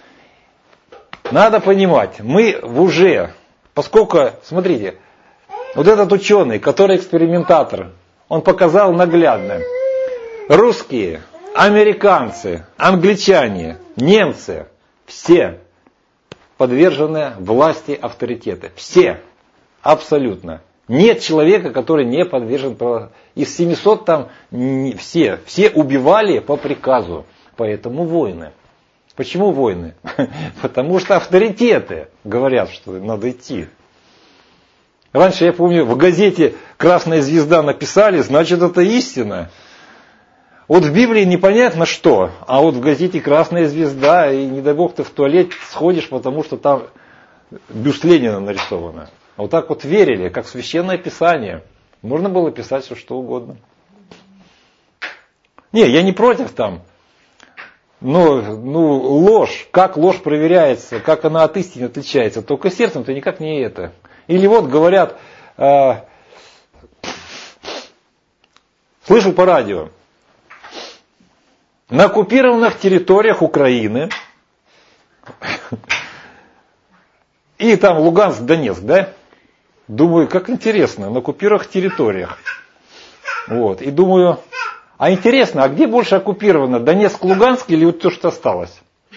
Надо понимать, мы уже, поскольку, смотрите, вот этот ученый, который экспериментатор, он показал наглядно. Русские, американцы, англичане, немцы, все подвержены власти авторитета. Все. Абсолютно. Нет человека, который не подвержен. Из 700 там все убивали по приказу. Поэтому войны. Почему войны? Потому что авторитеты говорят, что надо идти. Раньше, я помню, в газете «Красная звезда» написали, значит это истина. Вот в Библии непонятно что, а вот в газете «Красная звезда», и не дай бог ты в туалет сходишь, потому что там бюст Ленина нарисовано. А вот так вот верили, как в Священное Писание. Можно было писать все что угодно. Не, я не против там. Но ложь, как ложь проверяется, как она от истины отличается. Только сердцем то никак не это. Или вот говорят, слышу по радио, на оккупированных территориях Украины И там Луганск, Донецк, да? Думаю, как интересно, на оккупированных территориях. Вот. И думаю, а интересно, а где больше оккупировано? Донецк, Луганск или вот то, что осталось?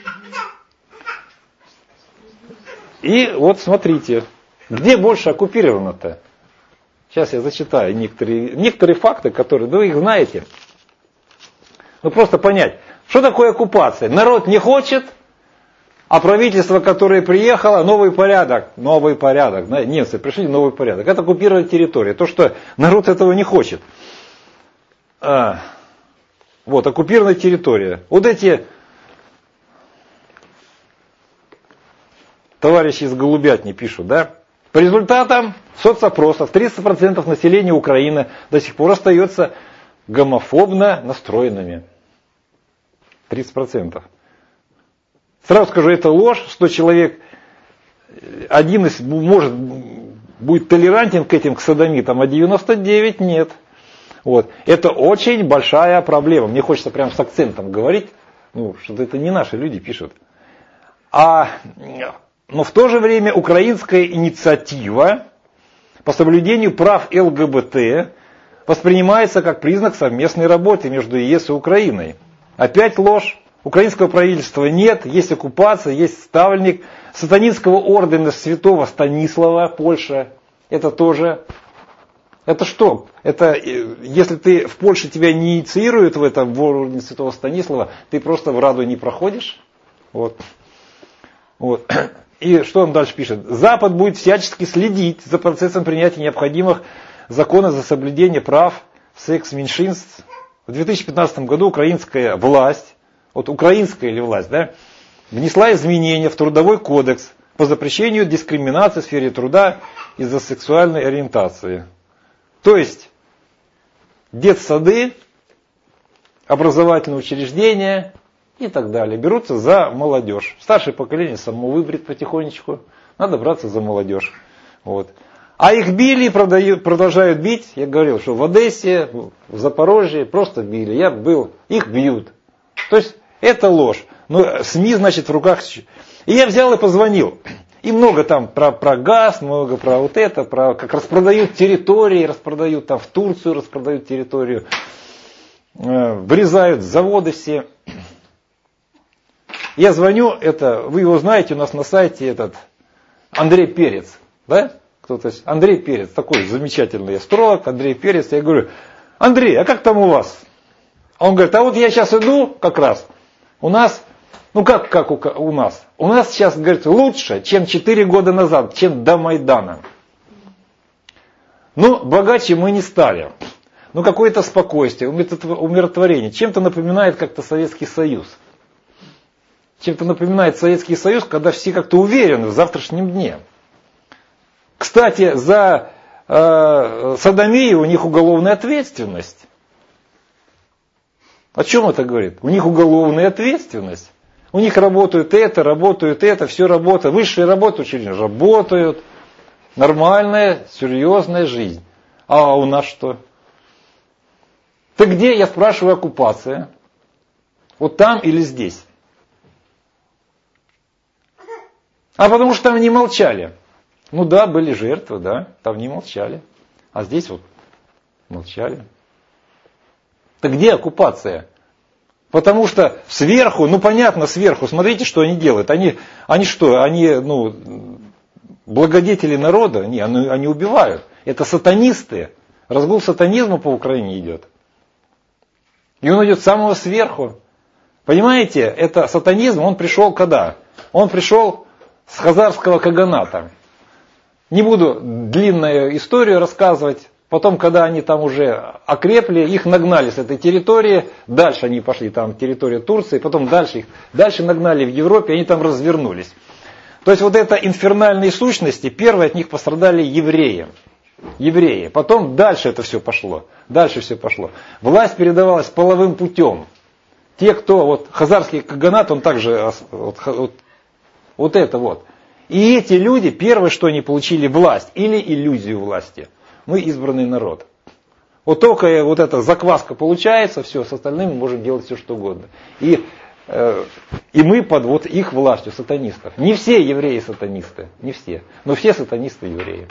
И вот смотрите, где больше оккупировано-то? Сейчас я зачитаю некоторые факты, которые, вы их знаете. Ну просто понять, что такое оккупация? Народ не хочет, а правительство, которое приехало, новый порядок. Немцы пришли, новый порядок. Это оккупированная территория. То, что народ этого не хочет. Вот, оккупированная территория. Вот эти товарищи из Голубятни пишут, да? По результатам соцопросов 30% населения Украины до сих пор остается гомофобно настроенными. 30%. Сразу скажу, это ложь, 100 человек, один из может будет толерантен к этим, к содомитам, а 99 нет. Вот. Это очень большая проблема. Мне хочется прям с акцентом говорить, что это не наши люди пишут. Но в то же время украинская инициатива по соблюдению прав ЛГБТ воспринимается как признак совместной работы между ЕС и Украиной. Опять ложь. Украинского правительства нет, есть оккупация, есть ставленник сатанинского ордена святого Станислава, Польша. Это тоже. Это что? Это если ты в Польше тебя не инициируют в этом в ордене святого Станислава, ты просто в Раду не проходишь. Вот. И что он дальше пишет? Запад будет всячески следить за процессом принятия необходимых законов за соблюдение прав секс-меньшинств. В 2015 году украинская власть, вот украинская или власть, да, внесла изменения в Трудовой кодекс по запрещению дискриминации в сфере труда из-за сексуальной ориентации. То есть детсады, образовательные учреждения и так далее берутся за молодежь. Старшее поколение само выберет потихонечку, надо браться за молодежь. Вот. А их били и продолжают бить. Я говорил, что в Одессе, в Запорожье просто били. Я был, их бьют. То есть это ложь. Но СМИ, значит, в руках. И я взял и позвонил. И много там про газ, много про вот это, про как распродают территории, распродают там в Турцию, распродают территорию, вырезают заводы все. Я звоню, вы его знаете, у нас на сайте этот Андрей Перец, да? Кто-то есть Андрей Перец, такой замечательный астролог, Андрей Перец. Я говорю, Андрей, а как там у вас? А он говорит, а вот я сейчас иду как раз, у нас, как у нас? У нас сейчас, говорит, лучше, чем 4 года назад, чем до Майдана. Богаче мы не стали. Какое-то спокойствие, умиротворение. Чем-то напоминает как-то Советский Союз. Чем-то напоминает Советский Союз, когда все как-то уверены в завтрашнем дне. Кстати, за содомию у них уголовная ответственность. О чем это говорит? У них уголовная ответственность. У них работают это, все работает. Высшие работы учреждения работают. Нормальная, серьезная жизнь. А у нас что? Ты где, я спрашиваю, оккупация? Вот там или здесь? А потому что там не молчали. Да, были жертвы, да, там не молчали. А здесь вот молчали. Так где оккупация? Потому что сверху, понятно, сверху, смотрите, что они делают. Они что, благодетели народа? Они убивают. Это сатанисты. Разгул сатанизма по Украине идет. И он идет с самого сверху. Понимаете, это сатанизм, он пришел когда? Он пришел с хазарского каганата. Не буду длинную историю рассказывать. Потом, когда они там уже окрепли, их нагнали с этой территории. Дальше они пошли, там территория Турции. Потом дальше нагнали в Европе, они там развернулись. То есть вот это инфернальные сущности, первые от них пострадали евреи. Потом дальше это все пошло. Власть передавалась половым путем. Те, кто, хазарский каганат, он также, вот это вот. И эти люди, первое, что они получили власть или иллюзию власти. Мы избранный народ. Вот только вот эта закваска получается, все, с остальным мы можем делать все, что угодно. И И мы под вот их властью, сатанистов. Не все евреи сатанисты, не все. Но все сатанисты евреи.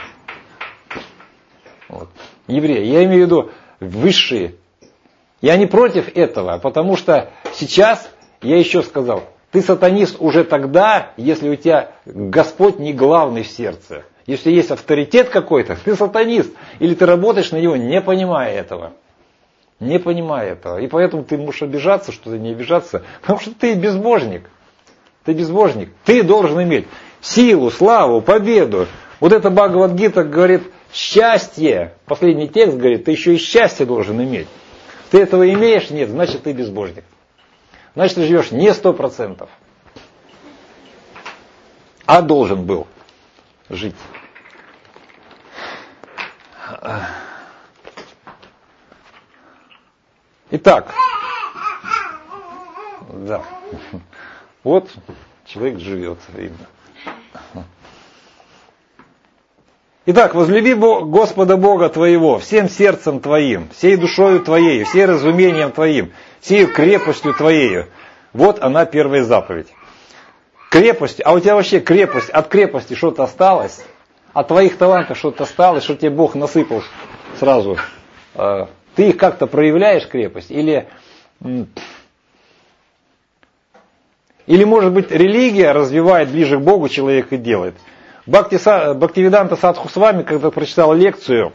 Вот. Евреи, я имею в виду высшие. Я не против этого, потому что сейчас, я еще сказал, ты сатанист уже тогда, если у тебя Господь не главный в сердце. Если есть авторитет какой-то, ты сатанист. Или ты работаешь на него, не понимая этого. Не понимая этого. И поэтому ты можешь обижаться, что-то не обижаться. Потому что ты безбожник. Ты безбожник. Ты должен иметь силу, славу, победу. Вот это Бхагавад-гита говорит счастье. Последний текст говорит, ты еще и счастье должен иметь. Ты этого имеешь? Нет, значит ты безбожник. Значит ты живешь не 100%. А должен был жить. Итак, да, вот человек живет, видно. Итак, возлюби Господа Бога твоего всем сердцем твоим, всей душою твоею, всей разумением твоим, всей крепостью твоею. Вот она первая заповедь. Крепость, а у тебя вообще крепость, от крепости что-то осталось? От твоих талантов что-то осталось, что тебе Бог насыпал сразу? Ты их как-то проявляешь, крепость? Или может быть религия развивает ближе к Богу, человек и делает? Бхактивиданта Садху с вами, когда прочитал лекцию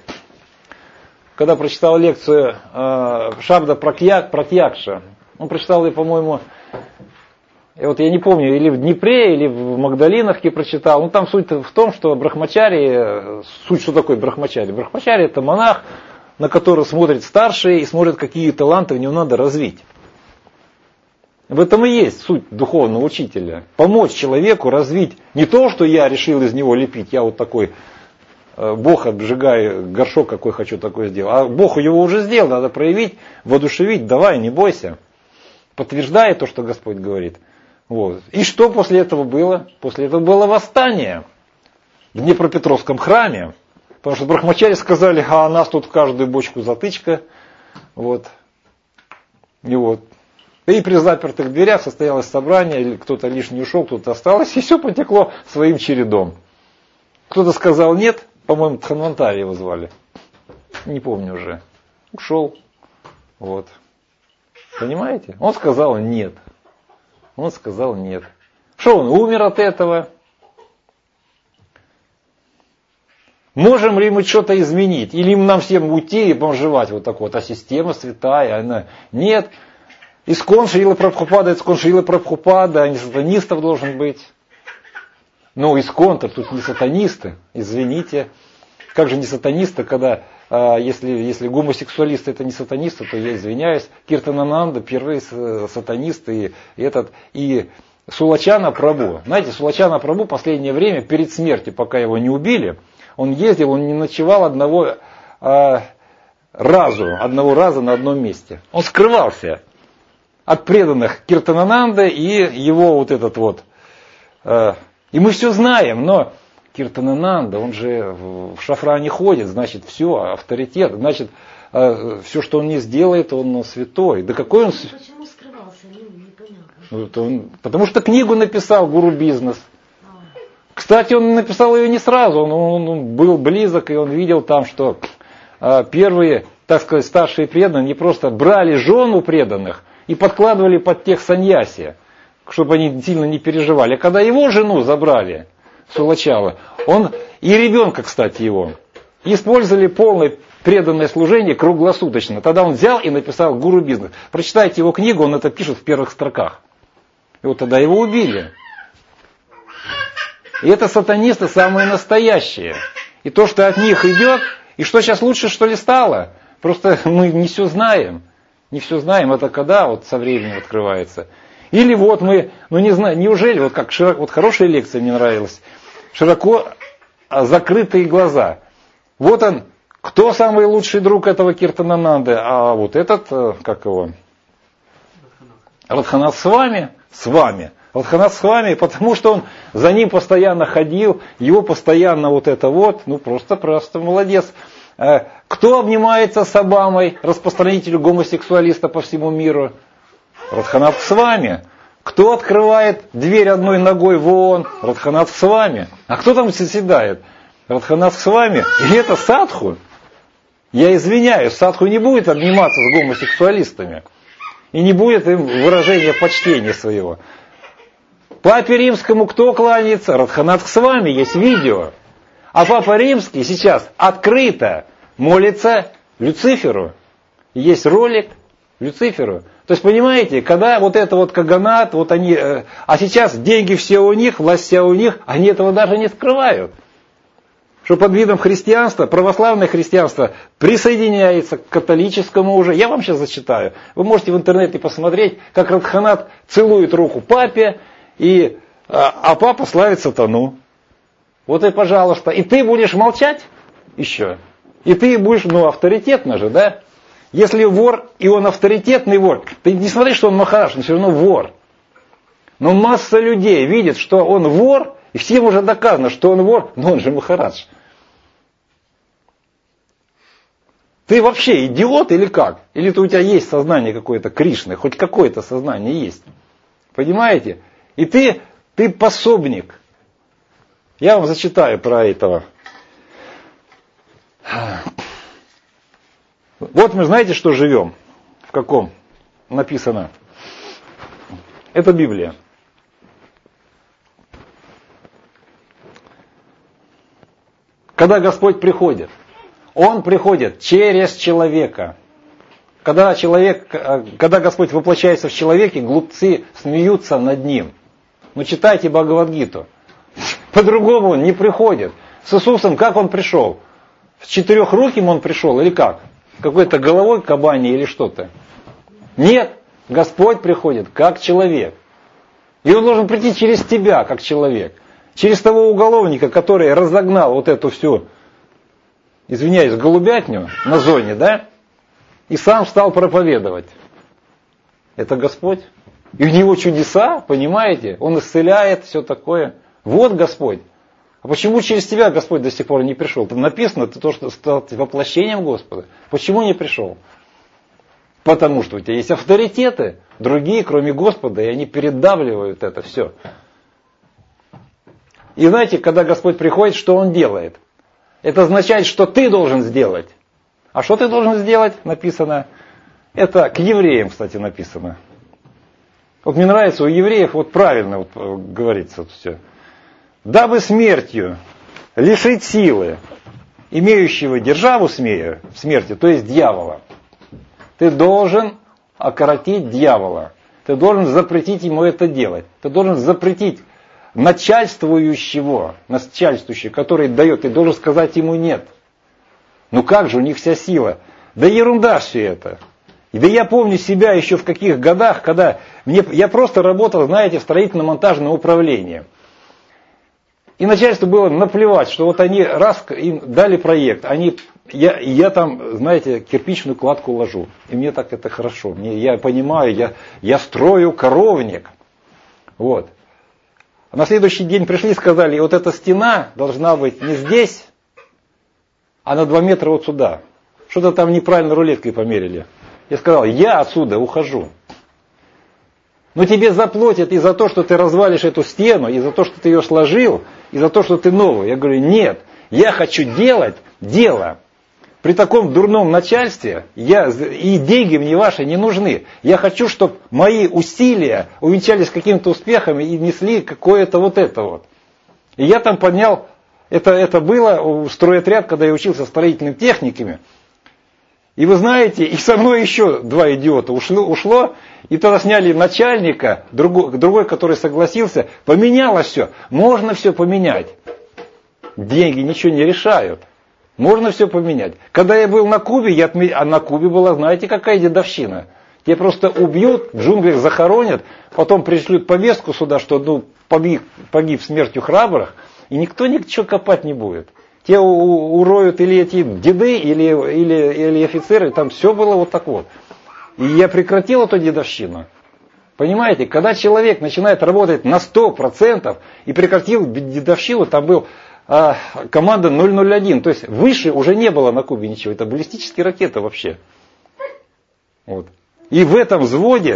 Шабда Пратьякша, он прочитал ее, по-моему, вот я не помню, или в Днепре, или в Магдалинахе прочитал. Ну там суть в том, что брахмачари, суть что такое брахмачари? Брахмачари это монах, на который смотрит старшие и смотрит, какие таланты в нем надо развить. В этом и есть суть духовного учителя. Помочь человеку развить не то, что я решил из него лепить, я вот такой Бог обжигаю, горшок какой хочу такой сделать. А Бог его уже сделал, надо проявить, воодушевить, давай, не бойся. Подтверждая то, что Господь говорит. Вот. И что после этого было? После этого было восстание в Днепропетровском храме. Потому что брахмачари сказали, а нас тут в каждую бочку затычка. Вот. И при запертых дверях состоялось собрание, кто-то лишний ушел, кто-то осталось, и все потекло своим чередом. Кто-то сказал нет, по-моему, Дханвантари его звали. Не помню уже. Ушел. Вот. Понимаете? Он сказал нет. Что он умер от этого? Можем ли мы что-то изменить? Или нам всем уйти и поживать вот так вот, а система святая, она... Нет. Искон Шрила Прабхупада, а не сатанистов должен быть. Ну, искон-то тут не сатанисты, извините. Как же не сатанисты, когда, если гомосексуалисты это не сатанисты, то я извиняюсь. Киртанананда первый сатанист и Сулачана Прабху. Знаете, Сулачана Прабху в последнее время, перед смертью, пока его не убили, он ездил, он не ночевал одного раза на одном месте. Он скрывался от преданных Киртанананда и его вот этот вот. И мы все знаем, но Киртанананда, он же в шафране ходит, значит все, авторитет, значит все, что он не сделает, он святой. Да какой он... Почему скрывался? Непонятно. Потому что книгу написал «Гуру бизнес». Кстати, он написал ее не сразу, он был близок, и он видел там, что первые, так сказать, старшие преданные не просто брали жену преданных и подкладывали под тех саньяси, чтобы они сильно не переживали. А когда его жену забрали, Сулачала, он и ребенка, кстати, его, использовали полное преданное служение круглосуточно. Тогда он взял и написал «Гуру бизнес». Прочитайте его книгу, он это пишет в первых строках. И вот тогда его убили. И это сатанисты самые настоящие. И то, что от них идет, и что сейчас лучше, что ли, стало? Просто мы не все знаем. Не все знаем, это когда вот со временем открывается. Или вот мы, не знаю, неужели, вот как вот хорошая лекция мне нравилась, широко закрытые глаза. Вот он, кто самый лучший друг этого Киртанананды? А вот этот, как его? Радханат с вами. Радханат с вами, потому что он за ним постоянно ходил, его постоянно вот это вот, просто молодец. Кто обнимается с Обамой, распространителю гомосексуалиста по всему миру? Радханат с вами. Кто открывает дверь одной ногой в ООН? Радханат с вами. А кто там заседает? Радханат с вами. И это садху. Я извиняюсь, садху не будет обниматься с гомосексуалистами. И не будет им выражения почтения своего. Папе Римскому кто кланяется? Радханат с вами, есть видео. А Папа Римский сейчас открыто молится Люциферу. Есть ролик Люциферу. То есть, понимаете, когда вот это вот каганат, вот они, а сейчас деньги все у них, власть вся у них, они этого даже не скрывают. Что под видом христианства, православное христианство присоединяется к католическому уже. Я вам сейчас зачитаю. Вы можете в интернете посмотреть, как Радханат целует руку папе, а папа славит сатану. Вот и пожалуйста. И ты будешь молчать еще. И ты будешь, авторитетно же, да? Если вор, и он авторитетный вор, ты не смотри, что он махарадж, он все равно вор. Но масса людей видит, что он вор, и всем уже доказано, что он вор, но он же махарадж. Ты вообще идиот или как? Или у тебя есть сознание какое-то Кришны, хоть какое-то сознание есть. Понимаете? И ты пособник. Я вам зачитаю про этого. Вот мы знаете, что живем. В каком? Написано. Это Библия. Когда Господь приходит, Он приходит через человека. Когда Господь воплощается в человеке, глупцы смеются над Ним. Ну читайте Бхагавад-гиту. По-другому Он не приходит. С Иисусом как Он пришел? С четырехруким Он пришел или как? Какой-то головой кабани или что-то? Нет, Господь приходит как человек. И Он должен прийти через тебя, как человек. Через того уголовника, который разогнал вот эту всю, извиняюсь, голубятню на зоне, да? И сам стал проповедовать. Это Господь. И у Него чудеса, понимаете? Он исцеляет, все такое. Вот Господь. А почему через тебя Господь до сих пор не пришел? Там написано, ты то, что стал воплощением Господа. Почему не пришел? Потому что у тебя есть авторитеты, другие, кроме Господа, и они передавливают это все. И знаете, когда Господь приходит, что Он делает? Это означает, что ты должен сделать. А что ты должен сделать, написано? Это к евреям, кстати, написано. Вот мне нравится, у евреев вот правильно вот говорится вот все. Дабы смертью лишить силы имеющего державу смерти, то есть дьявола, ты должен окоротить дьявола. Ты должен запретить ему это делать. Ты должен запретить начальствующего, который дает, ты должен сказать ему нет. Ну как же, у них вся сила. Да ерунда все это. Да я помню себя еще в каких годах, когда я просто работал, знаете, в строительно-монтажном управлении. И начальству было наплевать, что вот они раз им дали проект, я там, знаете, кирпичную кладку ложу. И мне так это хорошо. Я понимаю, я строю коровник. Вот. А на следующий день пришли и сказали, вот эта стена должна быть не здесь, а на 2 метра вот сюда. Что-то там неправильно рулеткой померили. Я сказал, я отсюда ухожу. Но тебе заплатят и за то, что ты развалишь эту стену, и за то, что ты ее сложил, и за то, что ты новый. Я говорю, нет, я хочу делать дело. При таком дурном начальстве и деньги мне ваши не нужны. Я хочу, чтобы мои усилия увенчались каким-то успехом и несли какое-то вот это вот. И я там поднял, это было стройотряд, когда я учился строительным техниками. И вы знаете, и со мной еще 2 идиота ушло, и тогда сняли начальника, другой, который согласился, поменялось все. Можно все поменять. Деньги ничего не решают. Можно все поменять. Когда я был на Кубе, а на Кубе была, знаете, какая дедовщина. Тебя просто убьют, в джунглях захоронят, потом пришлют повестку сюда, что погиб смертью храбрых, и никто ничего копать не будет. Те уроют или эти деды, или офицеры, там все было вот так вот. И я прекратил эту дедовщину. Понимаете, когда человек начинает работать на 100% и прекратил дедовщину, там был команда 001, то есть выше уже не было на Кубе ничего, это баллистические ракеты вообще. Вот. И в этом взводе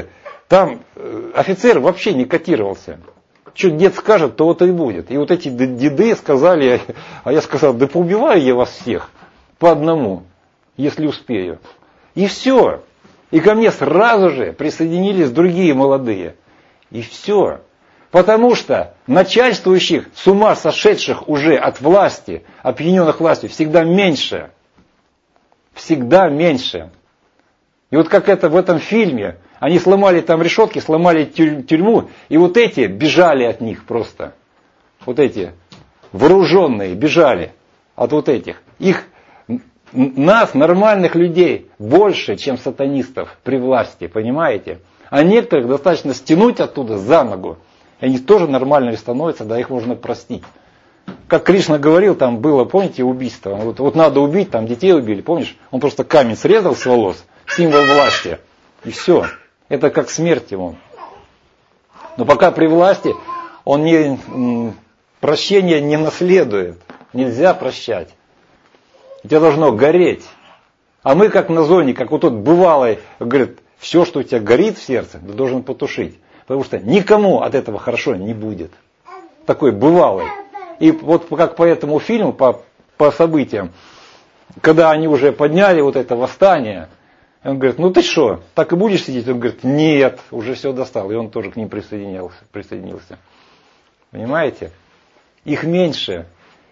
Там офицер вообще не котировался. Что дед скажет, то вот и будет. И вот эти деды сказали, а я сказал, да поубиваю я вас всех по одному, если успею. И все. И ко мне сразу же присоединились другие молодые. И все. Потому что начальствующих, с ума сошедших уже от власти, опьяненных властью, всегда меньше. Всегда меньше. И вот как это в этом фильме, они сломали там решетки, сломали тюрьму, и вот эти бежали от них просто. Вот эти вооруженные бежали от вот этих. Нас, нормальных людей, больше, чем сатанистов при власти, понимаете? А некоторых достаточно стянуть оттуда за ногу. И они тоже нормальными становятся, да, их можно простить. Как Кришна говорил, там было, помните, убийство. Вот надо убить, там детей убили, помнишь? Он просто камень срезал с волос, символ власти. И все. Это как смерть ему. Но пока при власти он прощения не наследует. Нельзя прощать. У тебя должно гореть. А мы как на зоне, как вот тот бывалый, говорит, все, что у тебя горит в сердце, ты должен потушить. Потому что никому от этого хорошо не будет. Такой бывалый. И вот как по этому фильму, по событиям, когда они уже подняли вот это восстание, он говорит, ну ты что, так и будешь сидеть? Он говорит, нет, уже все достал. И он тоже к ним присоединился. Понимаете? Их меньше.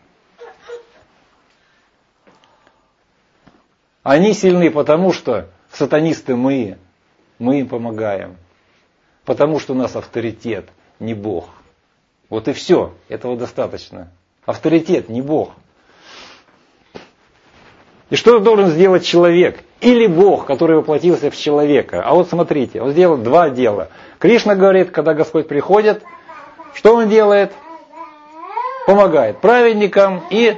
Они сильны, потому что сатанисты мы им помогаем. Потому что у нас авторитет, не Бог. Вот и все, этого достаточно. Авторитет, не Бог. И что должен сделать человек? Или Бог, который воплотился в человека? А вот смотрите, он сделал два дела. Кришна говорит, когда Господь приходит, что он делает? Помогает праведникам и...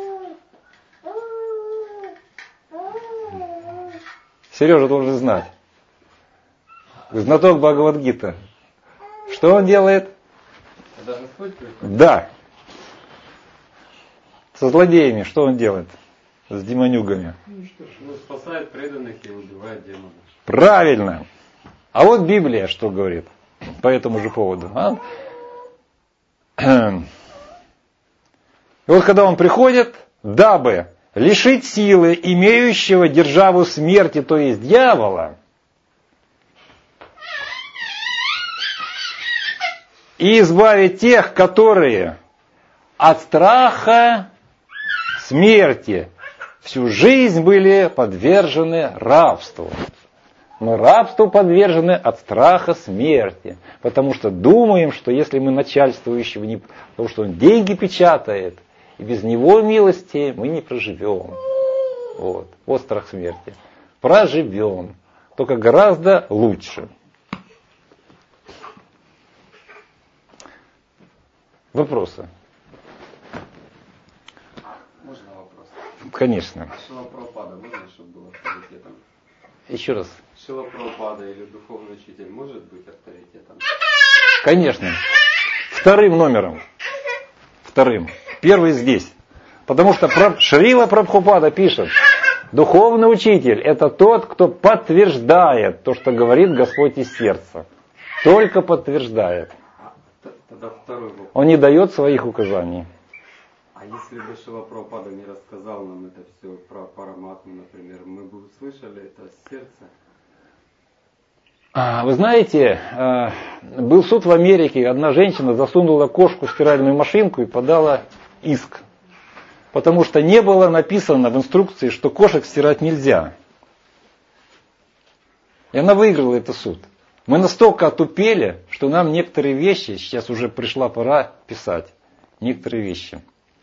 Сережа должен знать. Знаток Бхагавад-гита. Что он делает? Да. Со злодеями что он делает? С демонюгами. Спасает преданных и убивает демонов. Правильно. А вот Библия что говорит по этому же поводу. И вот когда он приходит, дабы лишить силы имеющего державу смерти, то есть дьявола, и избавить тех, которые от страха смерти всю жизнь были подвержены рабству. Мы рабству подвержены от страха смерти. Потому что думаем, что если мы начальствующего не... Потому что он деньги печатает, и без него милости мы не проживем. Вот страх смерти. Проживем. Только гораздо лучше. Вопросы? Можно вопрос? Конечно. Шила Прабхупада можно, чтобы был авторитетом? Еще раз. Шила Прабхупада или духовный учитель может быть авторитетом? Конечно. Вторым номером. Вторым. Первый здесь. Потому что Шрила Прабхупада пишет, духовный учитель это тот, кто подтверждает то, что говорит Господь из сердца. Только подтверждает. Тогда второй вопрос. Он не дает своих указаний. А если бы Шрила Прабхупада не рассказал нам это все про Параматму, например, мы бы услышали это с сердца? Вы знаете, был суд в Америке, одна женщина засунула кошку в стиральную машинку и подала иск. Потому что не было написано в инструкции, что кошек стирать нельзя. И она выиграла этот суд. Мы настолько отупели, что нам некоторые вещи, сейчас уже пришла пора писать, некоторые вещи.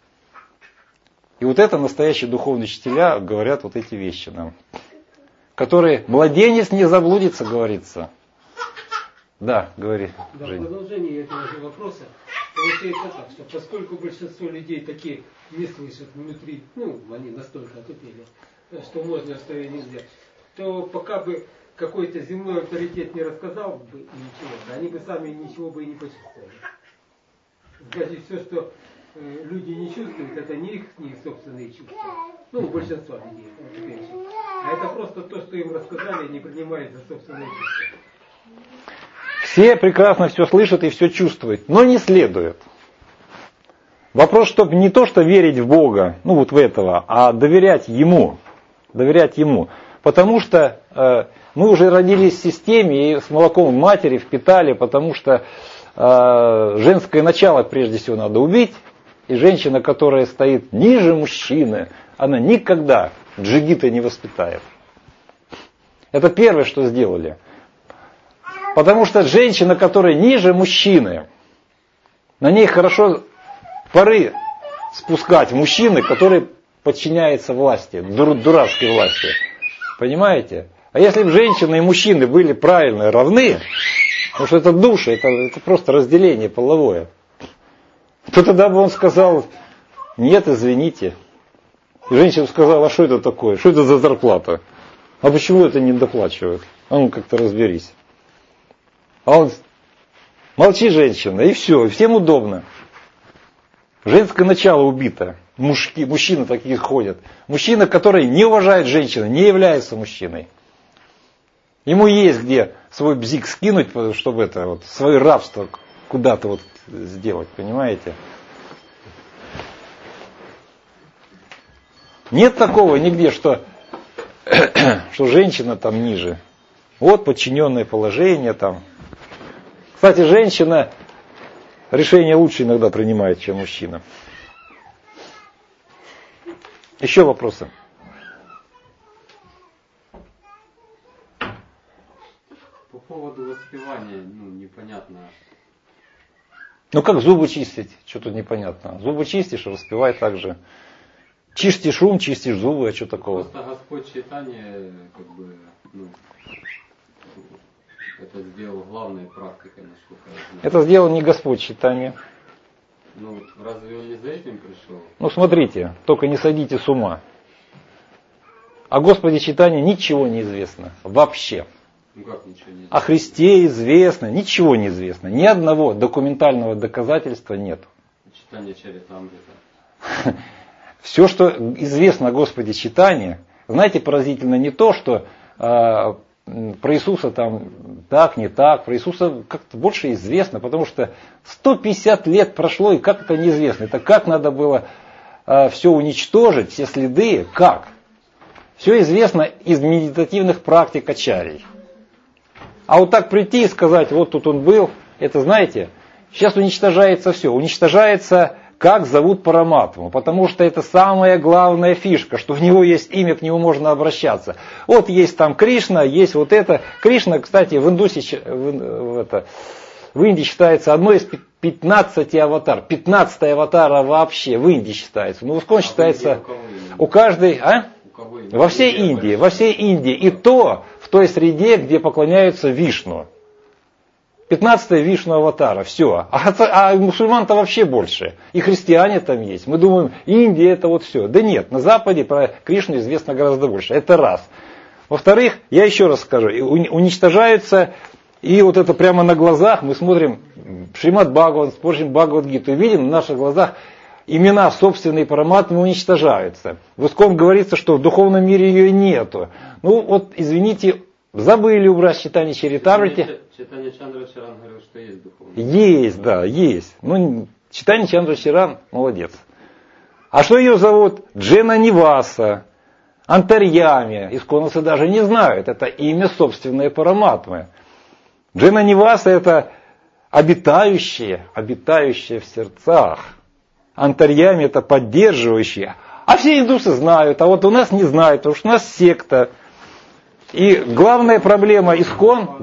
И вот это настоящие духовные учителя говорят вот эти вещи нам. Которые, младенец не заблудится, говорится. Да, говори. Да, Жень. в продолжении этого же вопроса получается так, что поскольку большинство людей такие не слышат внутри, они настолько отупели, что можно, что и нельзя, то пока бы какой-то земной авторитет не рассказал бы ничего, да, они бы сами ничего бы и не почувствовали. Значит, все, что люди не чувствуют, это не их собственные чувства. Большинство людей. А это просто то, что им рассказали, не принимают за собственные чувства. Все прекрасно все слышат и все чувствуют, но не следуют. Вопрос, чтобы не то, что верить в Бога, ну вот в этого, а доверять Ему. Доверять Ему. Потому что мы уже родились в системе и с молоком матери впитали, потому что женское начало прежде всего надо убить. И женщина, которая стоит ниже мужчины, она никогда джигита не воспитает. Это первое, что сделали. Потому что женщина, которая ниже мужчины, на ней хорошо пары спускать мужчины, которые подчиняются власти, дурацкой власти. Понимаете? А если бы женщины и мужчины были правильно равны, потому что это души, это просто разделение половое, то тогда бы он сказал, нет, извините. И женщина сказала, а что это такое? Что это за зарплата? А почему это не доплачивают? А ну как-то разберись. А он, молчи, женщина, и все, и всем удобно. Женское начало убито. Мужчины такие ходят. Мужчина, который не уважает женщину, не является мужчиной. Ему есть где свой бзик скинуть, чтобы это вот, свое рабство куда-то вот сделать, понимаете? Нет такого нигде, что женщина там ниже. Вот подчиненное положение там. Кстати, женщина решение лучше иногда принимает, чем мужчина. Еще вопросы? По поводу воспевания, непонятно. Ну как зубы чистить? Что тут непонятно? Зубы чистишь, воспевай так же. Чистишь ум, чистишь зубы, а что такого? Просто Господь читание, это сделал главной практикой, насколько я знаю. Это сделал не Господь читание. Разве он не за этим пришел? Смотрите, только не сойдите с ума. О Господе читания ничего не известно. Вообще. Как ничего не известно? О Христе известно, ничего не известно. Ни одного документального доказательства нет. Читание Чаритамрита. Все, что известно о Господе читания, знаете, поразительно не то, что про Иисуса там так, не так, про Иисуса как-то больше известно, потому что 150 лет прошло, и как это неизвестно. Это как надо было все уничтожить, все следы, как? Все известно из медитативных практик ачарий. А вот так прийти и сказать, вот тут он был, это знаете, сейчас уничтожается все. Уничтожается, как зовут Параматму, потому что это самая главная фишка, что у него есть имя, к нему можно обращаться. Вот есть там Кришна, есть вот это. Кришна, кстати, в Индии считается одной из 15 аватар. 15 аватара вообще в Индии считается. В Искон считается у каждой... Во всей Индии. И то в той среде, где поклоняются Вишну. 15-е Вишну аватара, все. А мусульман-то вообще больше. И христиане там есть. Мы думаем, Индия это вот все. Да нет, на Западе про Кришну известно гораздо больше. Это раз. Во-вторых, я еще раз скажу, уничтожаются, и вот это прямо на глазах, мы смотрим Шримад Бхагават, смотрим Бхагавад-гиту, и видим на наших глазах, имена собственной Параматмы уничтожаются. В Искон говорится, что в духовном мире ее нету. Извините, забыли убрать читание Чаритамрити. Читание Чандра Чаран говорил, что есть духовное. Есть, да, есть. Читание Чандра Чаран, молодец. А что ее зовут? Джена Ниваса, Антарьями. Исконовцы даже не знают. Это имя собственной Параматмы. Джена Ниваса это обитающие в сердцах. Антарьями это поддерживающие. А все индусы знают, а вот у нас не знают, потому что у нас секта. И главная проблема Искон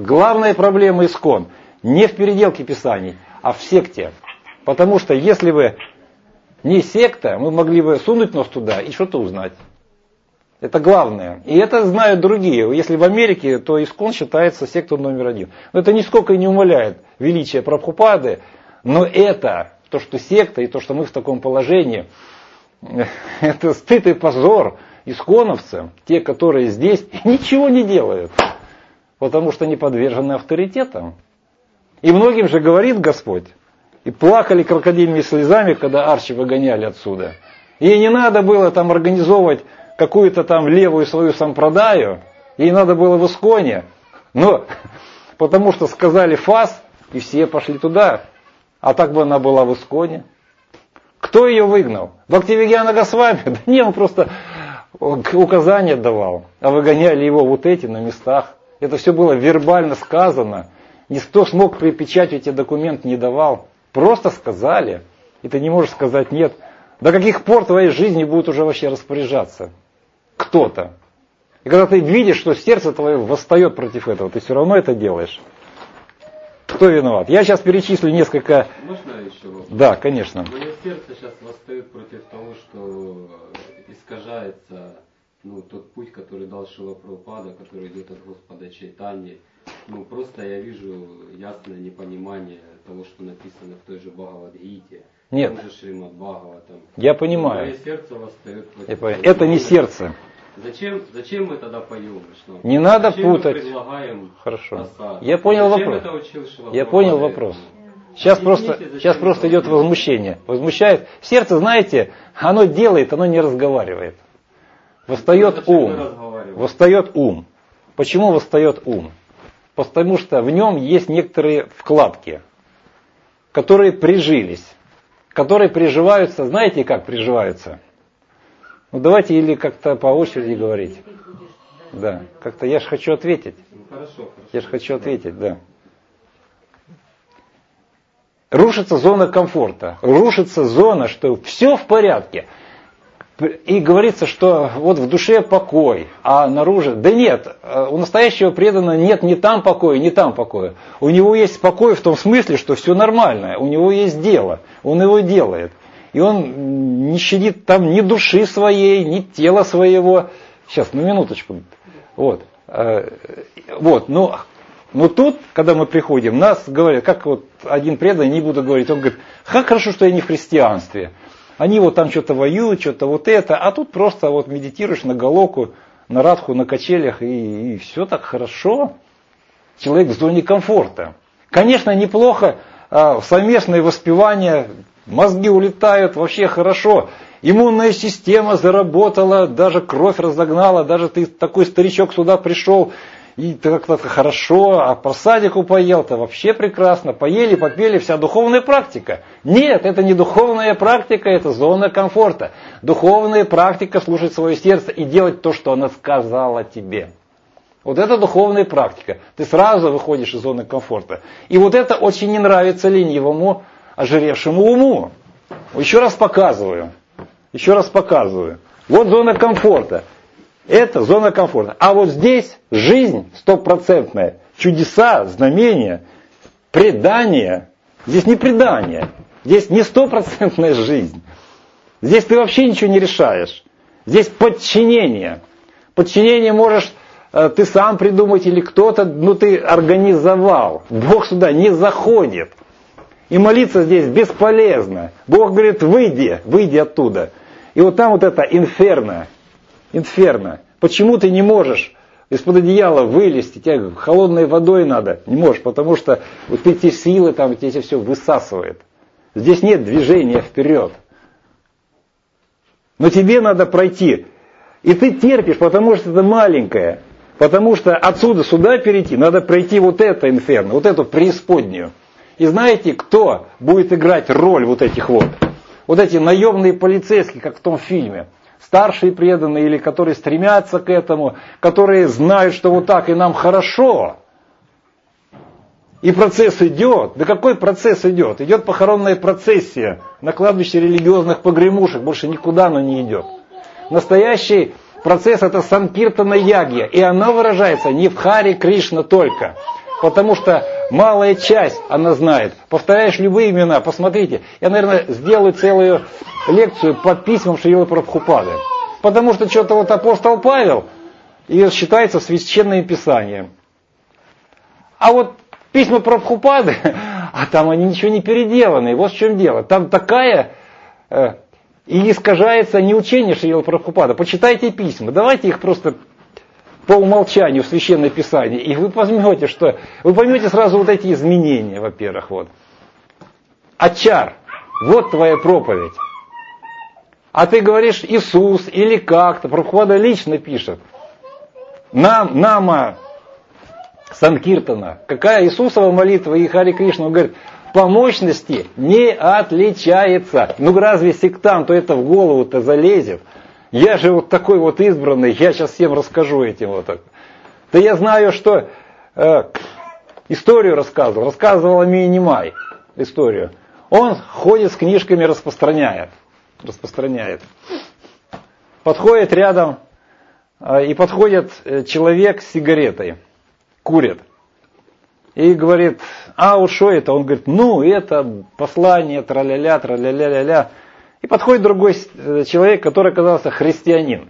не в переделке писаний, а в секте. Потому что если бы не секта, мы могли бы сунуть нос туда и что-то узнать. Это главное. И это знают другие. Если в Америке, то Искон считается сектой номер 1. Но это нисколько не умаляет величие Прабхупады, но это, то, что секта и то, что мы в таком положении, это стыд и позор исконовцам, те, которые здесь ничего не делают, потому что не подвержены авторитетам. И многим же говорит Господь, и плакали крокодильными слезами, когда Арчи выгоняли отсюда. Ей не надо было там организовывать какую-то там левую свою сампрадаю, ей надо было в Исконе. Но потому что сказали фас, и все пошли туда. А так бы она была в Исконе. Кто ее выгнал? Бхактивигьяна Госвами? Да не, он просто указания давал, а выгоняли его вот эти на местах. Это все было вербально сказано. Никто смог припечатать эти документы, не давал. Просто сказали. И ты не можешь сказать нет. До каких пор твоей жизни будут уже вообще распоряжаться кто-то? И когда ты видишь, что сердце твое восстает против этого, ты все равно это делаешь. Кто виноват? Я сейчас перечислю несколько... Можно еще вопрос? Да, конечно. Мое сердце сейчас восстает против того, что искажается тот путь, который дал Шрила Прабхупада, который идет от Господа Чайтаньи. Просто я вижу ясное непонимание того, что написано в той же Бхагавад-гите. Нет. В том же Шримад Бхагаватам. Я понимаю. Мое сердце восстает против того. Это не сердце. Зачем мы тогда поем? Не надо зачем путать. Мы предлагаем Хорошо. асад? Я понял зачем вопрос. Это учил Шрила Я Прабхупада понял вопрос. Сейчас просто идет возмущение. Возмущает. Сердце, знаете, оно делает, оно не разговаривает. Восстает ум. Восстает ум. Почему восстает ум? Потому что в нем есть некоторые вкладки, которые прижились, которые приживаются. Знаете, как приживаются? Давайте или как-то по очереди говорить. Да, как-то я же хочу ответить. Хорошо. Я же хочу ответить, да. Рушится зона комфорта. Рушится зона, что все в порядке. И говорится, что вот в душе покой, а наружу... Да нет, у настоящего преданного нет ни там покоя, ни там покоя. У него есть покой в том смысле, что все нормально. У него есть дело, он его делает. И он не щадит там ни души своей, ни тела своего. Сейчас, на минуточку. Вот. Но тут, когда мы приходим, нас говорят, как вот один преданный, не буду говорить, он говорит, как хорошо, что я не в христианстве. Они вот там что-то воюют, что-то вот это, а тут просто вот медитируешь на Галоку, на Радху, на качелях, и все так хорошо. Человек в зоне комфорта. Конечно, неплохо совместное воспевание, мозги улетают, вообще хорошо. Иммунная система заработала, даже кровь разогнала, даже ты такой старичок сюда пришел, и как-то хорошо, а по садику поел-то вообще прекрасно, поели, попели, вся духовная практика. Нет, это не духовная практика, это зона комфорта. Духовная практика — слушать свое сердце и делать то, что оно сказала тебе. Вот это духовная практика. Ты сразу выходишь из зоны комфорта. И вот это очень не нравится ленивому, ожиревшему уму. Еще раз показываю. Вот зона комфорта. Это зона комфорта. А вот здесь жизнь стопроцентная. Чудеса, знамения, предание. Здесь не предание. Здесь не стопроцентная жизнь. Здесь ты вообще ничего не решаешь. Здесь подчинение. Подчинение можешь ты сам придумать или кто-то, ты организовал. Бог сюда не заходит. И молиться здесь бесполезно. Бог говорит, выйди оттуда. И вот там вот это инферно. Почему ты не можешь из-под одеяла вылезти? Тебе холодной водой надо. Не можешь, потому что вот эти силы там тебе все высасывает. Здесь нет движения вперед. Но тебе надо пройти. И ты терпишь, потому что это маленькое. Потому что отсюда сюда перейти, надо пройти вот это инферно, вот эту преисподнюю. И знаете, кто будет играть роль вот этих вот? Вот эти наемные полицейские, как в том фильме. Старшие преданные, или которые стремятся к этому, которые знают, что вот так и нам хорошо. И процесс идет. Да какой процесс идет? Идет похоронная процессия на кладбище религиозных погремушек. Больше никуда она не идет. Настоящий процесс — это санкиртана ягья. И она выражается не в Харе Кришна только. Потому что малая часть она знает. Повторяешь любые имена, посмотрите. Я, наверное, сделаю целую лекцию по письмам Шрилы Прабхупады. Потому что что-то вот апостол Павел и считается священным писанием. А вот письма Прабхупады, а там они ничего не переделаны. Вот в чем дело. Там такая... И искажается не учение Шрилы Прабхупады. Почитайте письма. Давайте их просто по умолчанию в Священное Писание. И вы поймете, что... Вы поймете сразу вот эти изменения, во-первых. Вот. Ачар. Вот твоя проповедь. А ты говоришь Иисус или как-то. Прабхупада лично пишет. Нама Санкиртана. Какая Иисусова молитва и Хари Кришна? Он говорит, по мощности не отличается. Ну разве сектанту это в голову-то залезет? Я же вот такой вот избранный, я сейчас всем расскажу этим вот так. Да я знаю, что историю рассказывал Минимай историю. Он ходит с книжками, распространяет. Подходит рядом, и подходит человек с сигаретой, курит. И говорит, а вот что это? Он говорит, ну это послание, тра-ля-ля, тра-ля-ля-ля-ля. И подходит другой человек, который оказался христианин.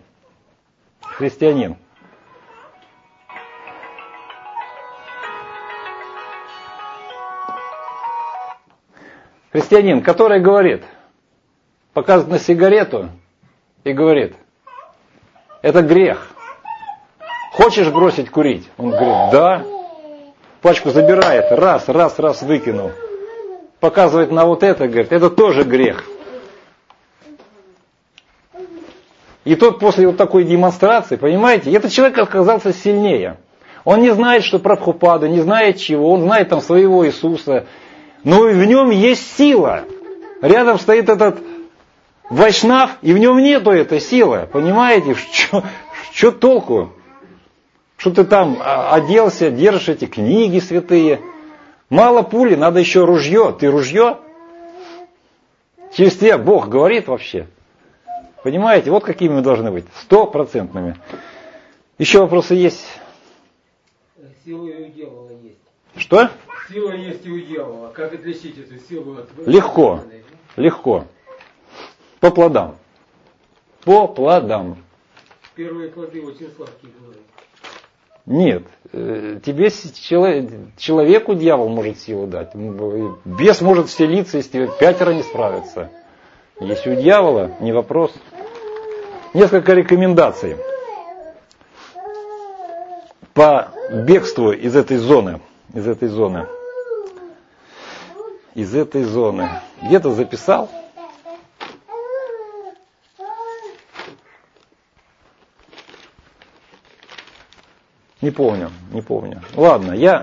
Христианин, который говорит, показывает на сигарету и говорит, это грех. Хочешь бросить курить? Он говорит, да. Пачку забирает, раз, выкинул. Показывает на вот это, говорит, это тоже грех. И тот после вот такой демонстрации, понимаете, этот человек оказался сильнее. Он не знает, что Прабхупада, не знает чего, он знает там своего Иисуса. Но в нем есть сила. Рядом стоит этот вайшнав, и в нем нету этой силы. Понимаете, что толку? Что ты там оделся, держишь эти книги святые. Мало пули, надо еще ружье. Ты ружье? Через тебя Бог говорит вообще. Понимаете, вот какими мы должны быть. 100%. Еще вопросы есть? Сила и у дьявола есть. Что? Сила есть и у дьявола. Как отличить эту силу от... Легко. По плодам. Первые плоды очень сладкие бывают. Нет. Тебе человеку дьявол может силу дать. Бес может вселиться, если 5 не справится. Если у дьявола, не вопрос. Несколько рекомендаций по бегству из этой зоны. Где-то записал. Не помню. Ладно, я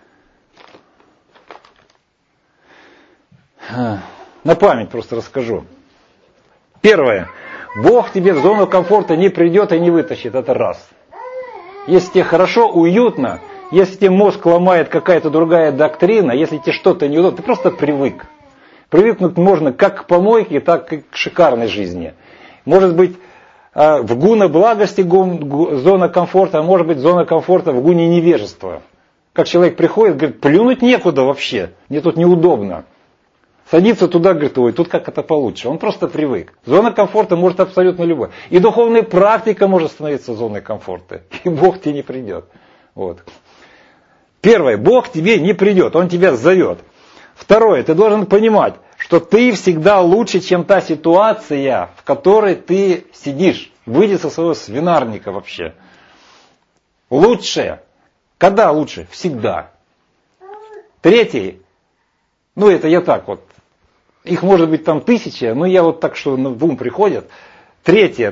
на память просто расскажу. Первое. Бог тебе в зону комфорта не придет и не вытащит. Это раз. Если тебе хорошо, уютно, если тебе мозг ломает какая-то другая доктрина, если тебе что-то неудобно, ты просто привык. Привыкнуть можно как к помойке, так и к шикарной жизни. Может быть, в гуне благости зона комфорта, а может быть зона комфорта в гуне невежества. Как человек приходит, говорит, плюнуть некуда вообще, мне тут неудобно. Садится туда, говорит, ой, тут как это получше. Он просто привык. Зона комфорта может абсолютно любой. И духовная практика может становиться зоной комфорта. И Бог тебе не придет. Вот. Первое, Бог тебе не придет, Он тебя зовет. Второе, ты должен понимать, что ты всегда лучше, чем та ситуация, в которой ты сидишь. Выйди со своего свинарника вообще. Лучше. Когда лучше? Всегда. Третий, это я так вот. Их может быть там 1000, но я вот так, что в ум приходят. Третье,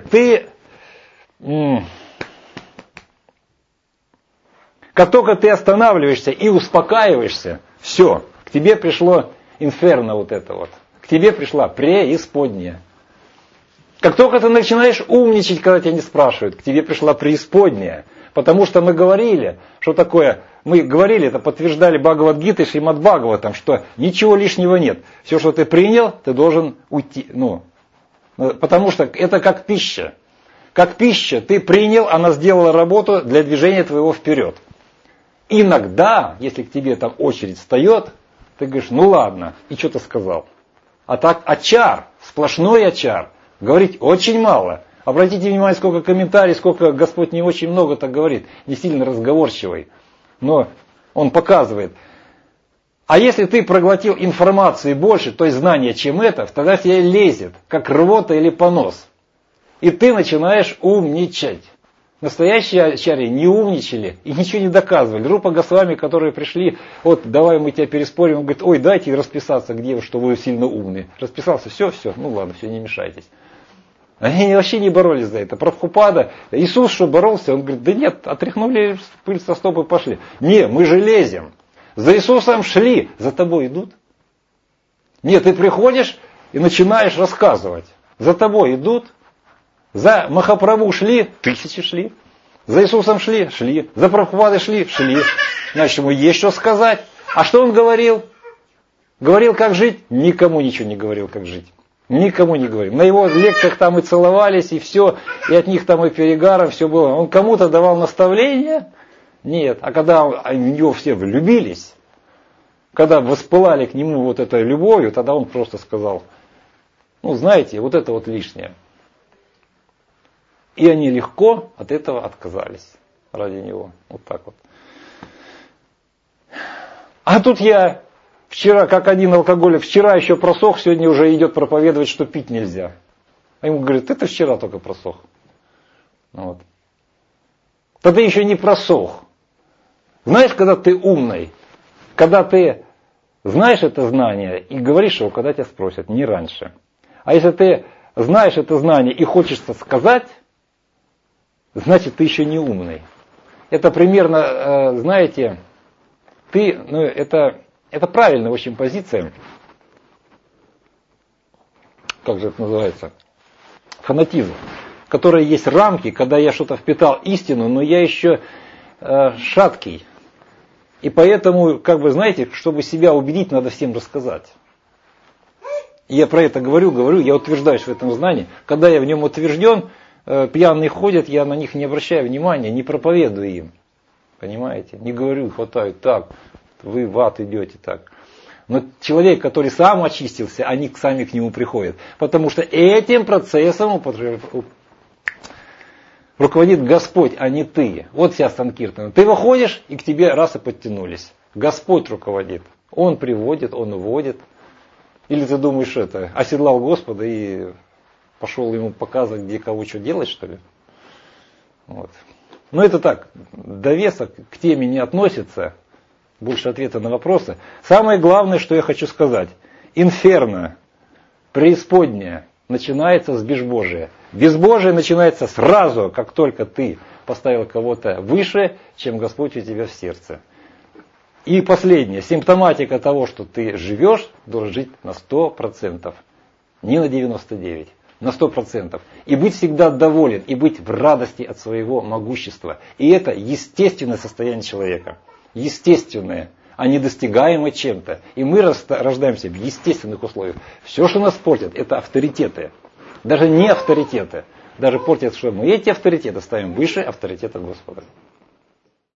как только ты останавливаешься и успокаиваешься, все, к тебе пришло инферно вот это вот. К тебе пришла преисподняя. Как только ты начинаешь умничать, когда тебя не спрашивают, к тебе пришла преисподняя. Потому что мы говорили, что такое, это подтверждали Бхагавад-гитой и Шримад Бхагаватам, что ничего лишнего нет. Все, что ты принял, ты должен уйти. Потому что это как пища. Как пища ты принял, она сделала работу для движения твоего вперед. Иногда, если к тебе там очередь встает, ты говоришь, ладно, и что ты сказал. А так очар, сплошной очар. Говорить очень мало. Обратите внимание, сколько комментариев, сколько Господь не очень много так говорит, не сильно разговорчивый. Но Он показывает. А если ты проглотил информации больше, то есть знания, чем это, тогда тебе лезет, как рвота или понос. И ты начинаешь умничать. Настоящие ачарьи не умничали и ничего не доказывали. Рупа Госвами, которые пришли, давай мы тебя переспорим, он говорит, ой, дайте расписаться, где вы, что вы сильно умные. Расписался, все, ладно, все, не мешайтесь. Они вообще не боролись за это. Прабхупада, Иисус что боролся? Он говорит, да нет, отряхнули пыль со стоп и пошли. Не, мы же лезем. За Иисусом шли, за тобой идут. Нет, ты приходишь и начинаешь рассказывать. За тобой идут. За Махапрабху шли, тысячи шли. За Иисусом шли, шли. За Прабхупадой шли, шли. Значит, ему есть что сказать. А что он говорил? Говорил, как жить? Никому ничего не говорил, как жить. Никому не говорил. На его лекциях там и целовались, и все, и от них там и перегаром все было. Он кому-то давал наставления? Нет. А когда в него все влюбились, когда воспылали к нему вот этой любовью, тогда он просто сказал, ну знаете, вот это вот лишнее. И они легко от этого отказались ради него. Вот так вот. А тут я вчера, как один алкоголик, вчера еще просох, сегодня уже идет проповедовать, что пить нельзя. А ему говорят, это вчера только просох. Вот. Тогда еще не просох. Знаешь, когда ты умный, когда ты знаешь это знание и говоришь его, когда тебя спросят, не раньше. А если ты знаешь это знание и хочешь это сказать, значит ты еще не умный. Это примерно, знаете, это правильная очень позиция. Как же это называется? Фанатизм. В которой есть рамки, когда я что-то впитал истину, но я еще шаткий. И поэтому, как бы, знаете, чтобы себя убедить, надо всем рассказать. И я про это говорю, я утверждаюсь в этом знании. Когда я в нем утвержден, пьяные ходят, я на них не обращаю внимания, не проповедую им. Понимаете? Не говорю, хватает так, вы в ад идете так. Но человек, который сам очистился, они сами к нему приходят. Потому что этим процессом руководит Господь, а не ты. Вот вся Санкиртана. Ты выходишь, и к тебе раз и подтянулись. Господь руководит. Он приводит, Он уводит. Или ты думаешь, оседлал Господа и пошел ему показывать, где кого что делать, что ли? Вот. Но это так, довесок к теме не относится. Больше ответа на вопросы. Самое главное, что я хочу сказать. Инферно, преисподняя, начинается с безбожия. Безбожие начинается сразу, как только ты поставил кого-то выше, чем Господь у тебя в сердце. И последнее. Симптоматика того, что ты живешь, должен жить на 100%. Не на 99%. На 100%. И быть всегда доволен, и быть в радости от своего могущества. И это естественное состояние человека. Естественное, а не достигаемое чем-то. И мы рождаемся в естественных условиях. Все, что нас портит, это авторитеты. Даже не авторитеты. Даже портят, что мы эти авторитеты ставим выше авторитета Господа.